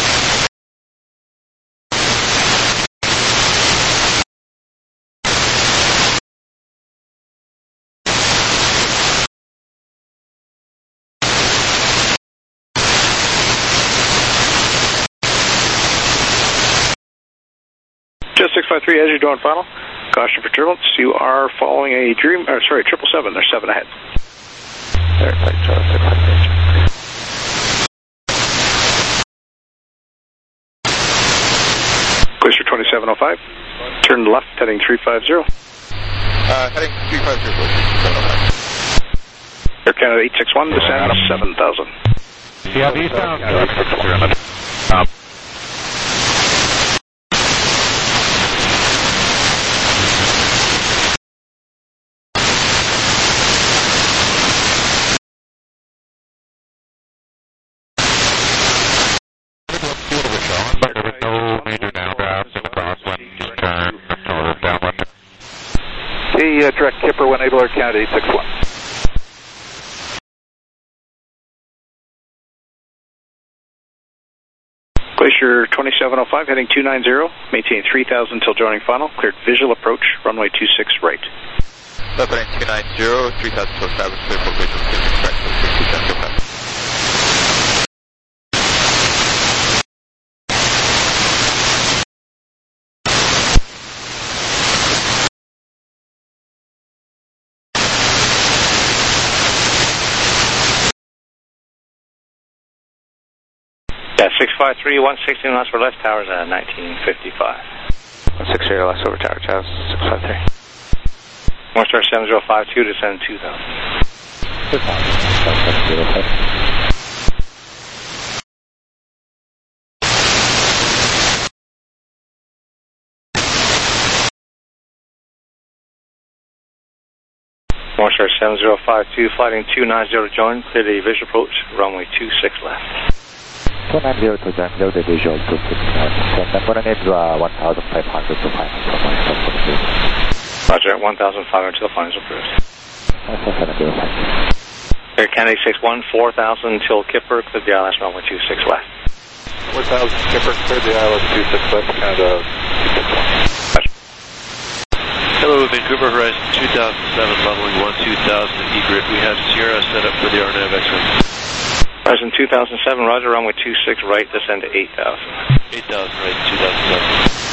Jazz six five three, as you're doing final, caution for turbulence. You are following a Dream, or sorry, triple seven. There's seven ahead. There, flight Jazz six five three. Glacier twenty-seven oh five, Turn left, heading three five zero. Uh, heading three five zero, please. Air Canada eight six one, descend seven thousand. Yeah, eastbound. Uh, but there was no major downdrafts in the crosswind, just turn north downwind. Okay, uh, direct Kipper, one eight, Air Canada eight six one. Glacier twenty-seven oh five, heading two nine zero, maintain three thousand until joining final, cleared visual approach, runway two six right. Left heading two nine zero, three thousand to establish clear for visual two six right, two seven zero five. Yeah, six five three, one sixteen knots for left, towers at nineteen fifty-five. one six zero left over tower, Jazz six five three. North Star seven zero five two, descend two thousand. North Star seven zero five two, flighting two nine zero to join, clear the visual approach, runway two six left. two nine zero to join, load the visual two six left. Then coordinates uh, one thousand five hundred to final. Roger, one thousand five hundred to the final approved. Air Canada six one, four thousand until Kipper, clear the I L S runway two six left. four thousand Kipper, clear the I L S two six left, Canada two six one. Hello, Vancouver Horizon two thousand seven, leveling one two thousand at Egret. We have Sierra set up for the R N A V X-ray. Horizon two thousand seven, roger, runway two six right, descend to eight thousand. eight thousand right, two thousand seven.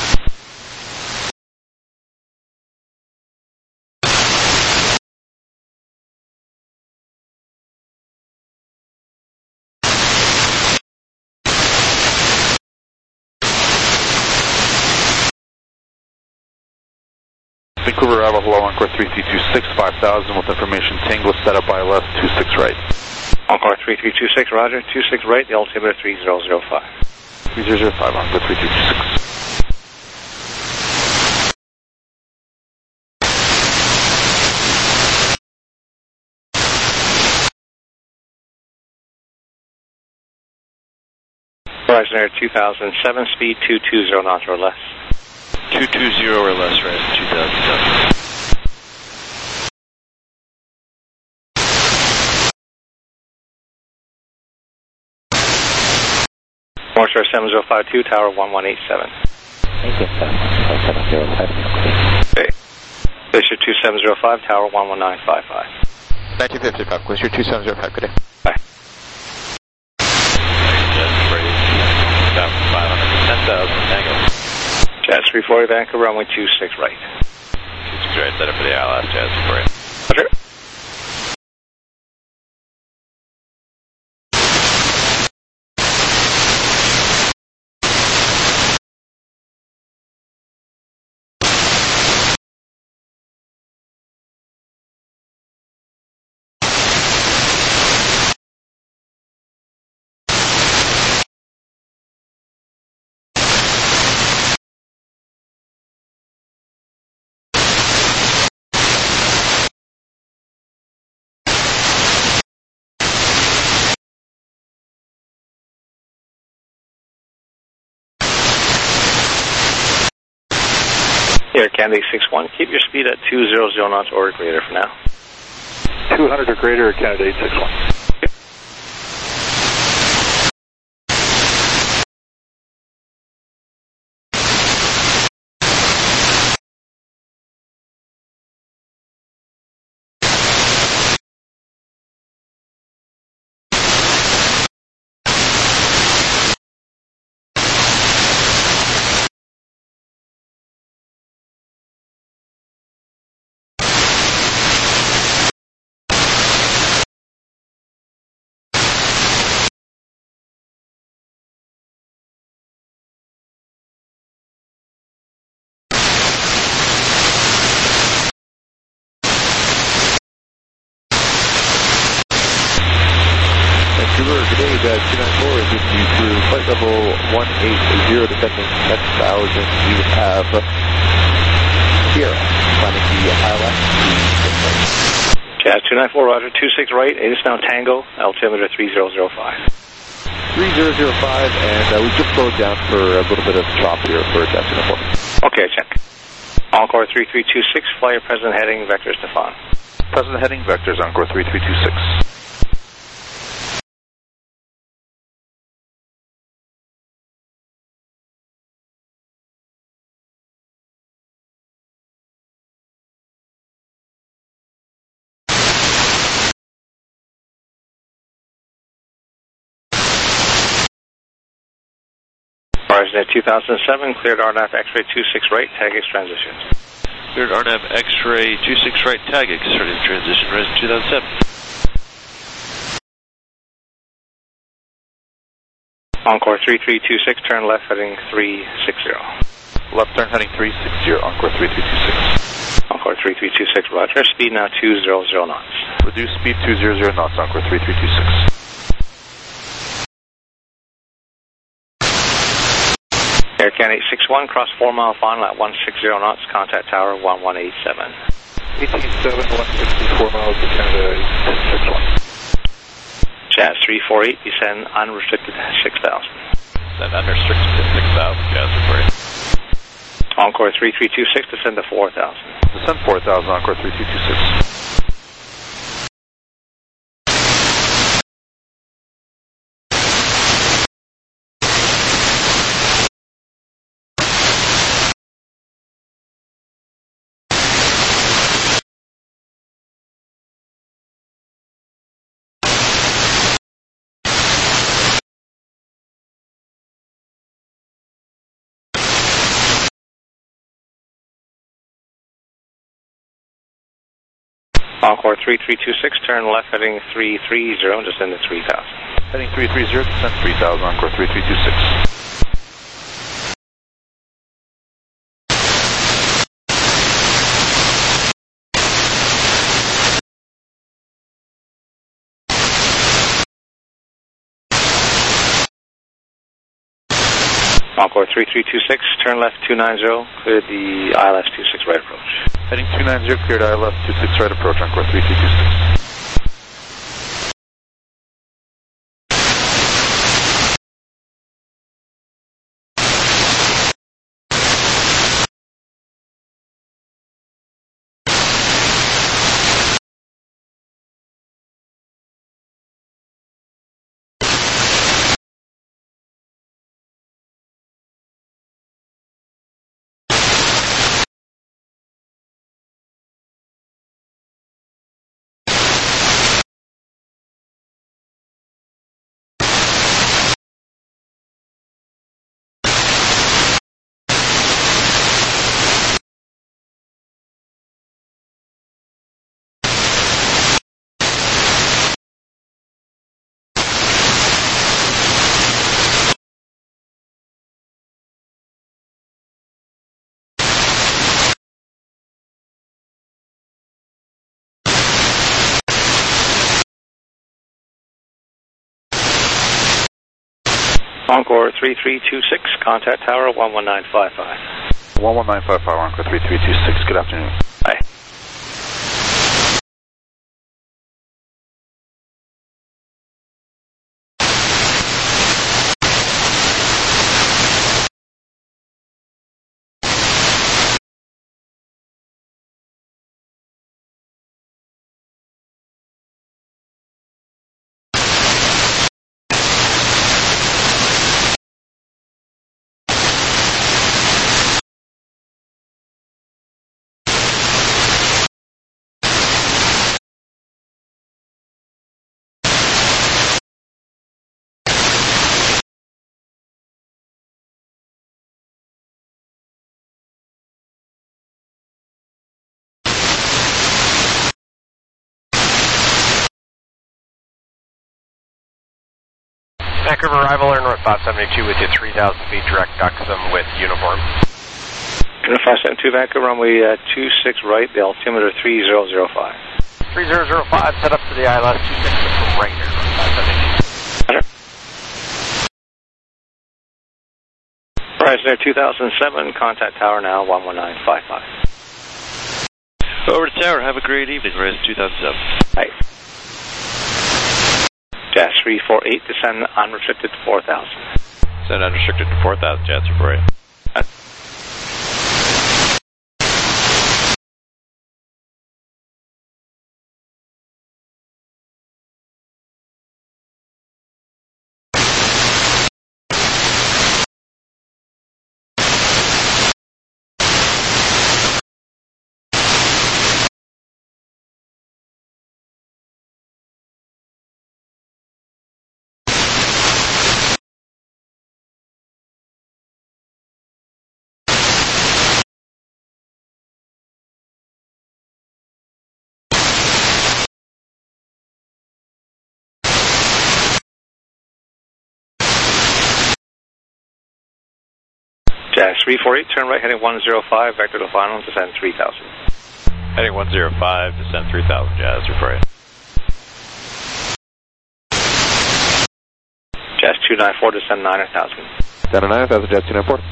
Vancouver Arrival, hello, Encore three three two six, five thousand with information Tango set up I L S two six right. Encore three three two six, roger, two six right, the altimeter three zero zero five. three zero zero five, Encore three three two six. Horizon Air two thousand seven, speed two two zero knots or less. two two zero or less, right, two thousand seven. North Star seven zero five two, tower one one eight seven. Okay. Glacier two seven zero five, tower one one nine five five. nineteen fifty-five, Glacier two seven zero five, good day. Bye. ten thousand, tango. Jazz three forty, Vancouver, runway two six right. two six right, set up for the I L S, Jazz three forty. Roger. Air Canada six one, keep your speed at two hundred knots or greater for now. two hundred or greater, Canada eight six one. Vancouver, good day, uh, two nine four is giving you through flight level one eight zero, descending ten thousand. We have Sierra, climbing the I L S two six right. Jazz two nine four, roger, two six right, it is now Tango, altimeter three zero zero five. three zero zero five, and uh, we just slowed down for a little bit of chop here for Jazz two nine four. Okay, check. Encore three three two six, fly your present heading, vector Stefan. Present heading, vectors, Encore three three two six. Horizon two thousand seven, cleared R N A V X-ray two six right, tag X transition. Cleared R N A V X-ray two six right, tag X, starting transition, Horizon two thousand seven. Encore three three two six, turn left heading three six zero. Left turn heading three six zero, Encore three three two six. Encore three three two six, roger, speed now two hundred knots. Reduce speed two hundred knots, Encore three three two six. Air Canada eight six one, cross four mile final at one sixty knots, contact tower one one eight seven. eighteen seven, one sixty-four miles to Canada eight six one. Jazz three four eight, descend unrestricted six thousand. Descend unrestricted six thousand, Jazz three four eight. Encore three three two six, descend to four thousand. Descend four thousand, Encore three three two six. Encore three three two six, turn left heading three three zero, descend to three thousand. Heading three three zero, descend three thousand, Encore three three two six. Encore three three two six, turn left two nine zero, cleared the I L S two six right approach. Heading two nine zero, cleared I L S two six right approach, Encore three three two six. Encore three three two six, contact tower one one nine five five. one one nine five five, Encore three three two six, good afternoon. Bye. Vancouver arrival, Air North five seventy-two with you, three thousand feet direct, Duxham with uniform. Air five seventy-two, Vancouver runway uh, two six right, the altimeter three thousand five. three thousand five, set up to the I L S two six right, Air North five seventy-two. Horizon Air two thousand seven, contact tower now, one one nine five five. Over to tower, have a great evening, Horizon two thousand seven. Hi. Jazz three four eight, descend unrestricted to four thousand. Descend unrestricted to four thousand, Jazz three four eight. Uh, Jazz three four eight, turn right heading one zero five, vector to final, descend three thousand. Heading one zero five, descend three thousand, Jazz three four eight. Jazz two nine four, descend nine thousand. Descend nine thousand, Jazz two nine four.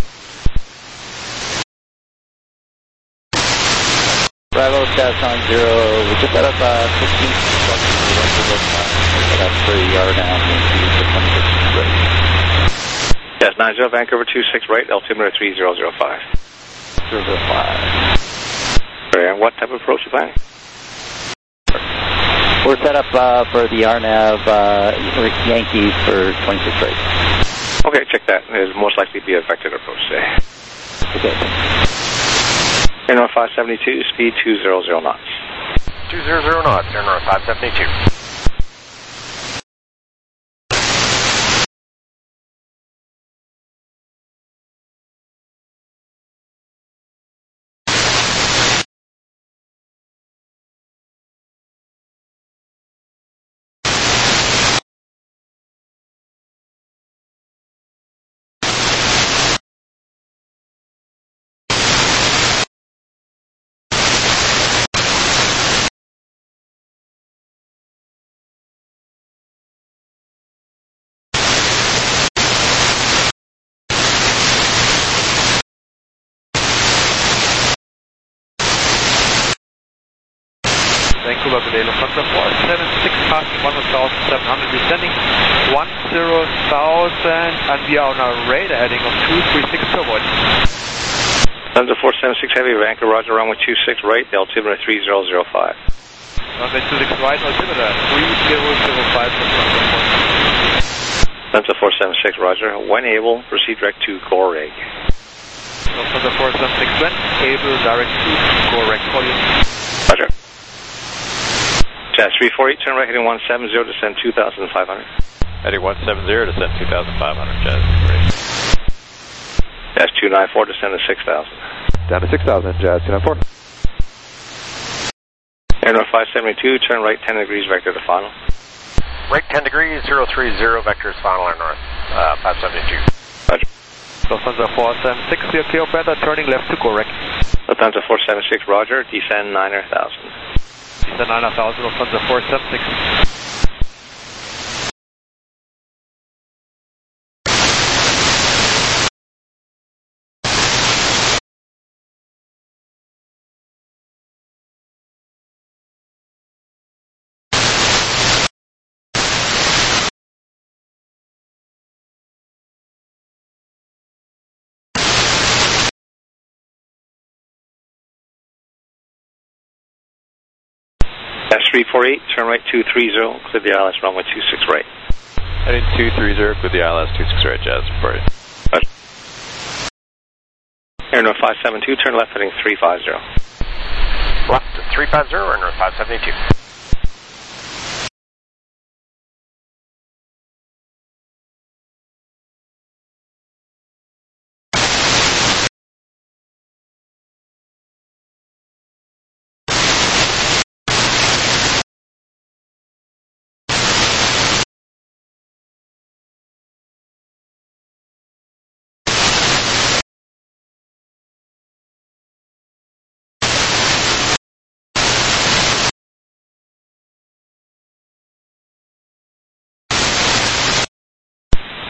Bravo, Jazz nine zero, we just set up uh, sixteen, set up for the R now, twenty-six right. Jazz nine zero, Vancouver two six right, altimeter three zero zero five. zero zero five. And what type of approach you planning? We're set up uh, for the R NAV uh, Yankees for twenty-six right. Okay, check that. There's most likely to be a vectored approach today. Okay. Air North five seventy-two, speed two hundred knots. two hundred knots, Air North five seventy-two. Vancouver, good day, Lufthansa four seven six, passing one thousand seven hundred, descending one zero thousand, and we are on a radar heading of two three six turbo. Lufthansa four seven six Heavy, Vancouver, Roger, runway two six right, the altimeter three zero zero five. Runway two six right, altimeter three zero zero five. Lufthansa four seven six, Roger, when able, proceed direct to Goreg. Lufthansa four seven six, when able, direct to Goreg, for you. Roger. Jazz three four eight, turn right heading one seven zero, descend two thousand five hundred. Heading one seven zero, descend two thousand five hundred, Jazz three four eight. Jazz two nine four, descend to six thousand. Down to six thousand, Jazz two nine four. Air North five seventy-two, turn right ten degrees, vector to final. Right ten degrees, zero three zero, vectors final, Air North uh, five seventy-two. Roger. Lufthansa four seven six, we are clear operator, turning left to correct. Lufthansa four seven six, Roger, descend nine thousand. Descend nine thousand, Lufthansa four seven six. Jazz three four eight, turn right two three zero, clear the I L S runway two six right. Heading two three zero, clear the I L S two six right, Jazz three four eight. Roger. Air North five seven two, turn left heading three five zero. Left three five zero, Air North five seventy-two.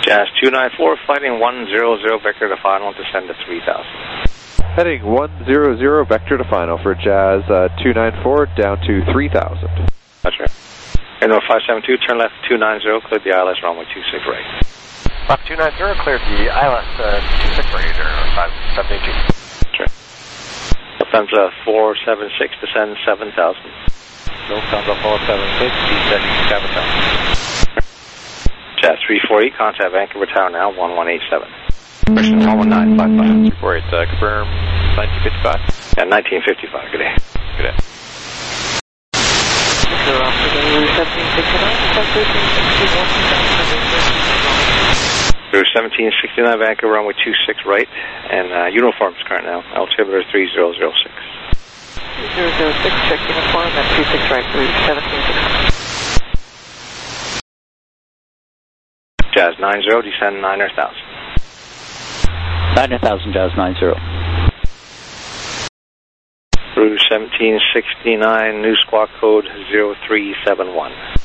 Jazz two nine four, fighting one zero zero, vector to final, descend to three thousand. Heading one zero zero, vector to final for Jazz uh, two nine four, down to three thousand. That's right. Airno five seven two, turn left two nine zero, cleared the I L S runway two six right. Left two nine zero, cleared the I L S uh, two six right, Airno five seven two. That's right. Lufthansa four seven six, descend seven thousand. Lufthansa four seven six, descending seven thousand. Jazz three four eight, contact Vancouver Tower now, one one eight seven. Person one one nine five five. three four eight, uh, confirm nineteen fifty-five. Yeah, nineteen fifty-five, good day. Good day. Through seventeen sixty-nine, Vancouver runway two six right, and uh, uniforms current now, altimeter three zero zero six. three zero zero six, check uniform, and two six right, through seventeen sixty-nine. Jazz nine zero, descend niner thousand. niner thousand, Jazz nine zero. Through seventeen sixty-nine, new squawk code zero three seven one.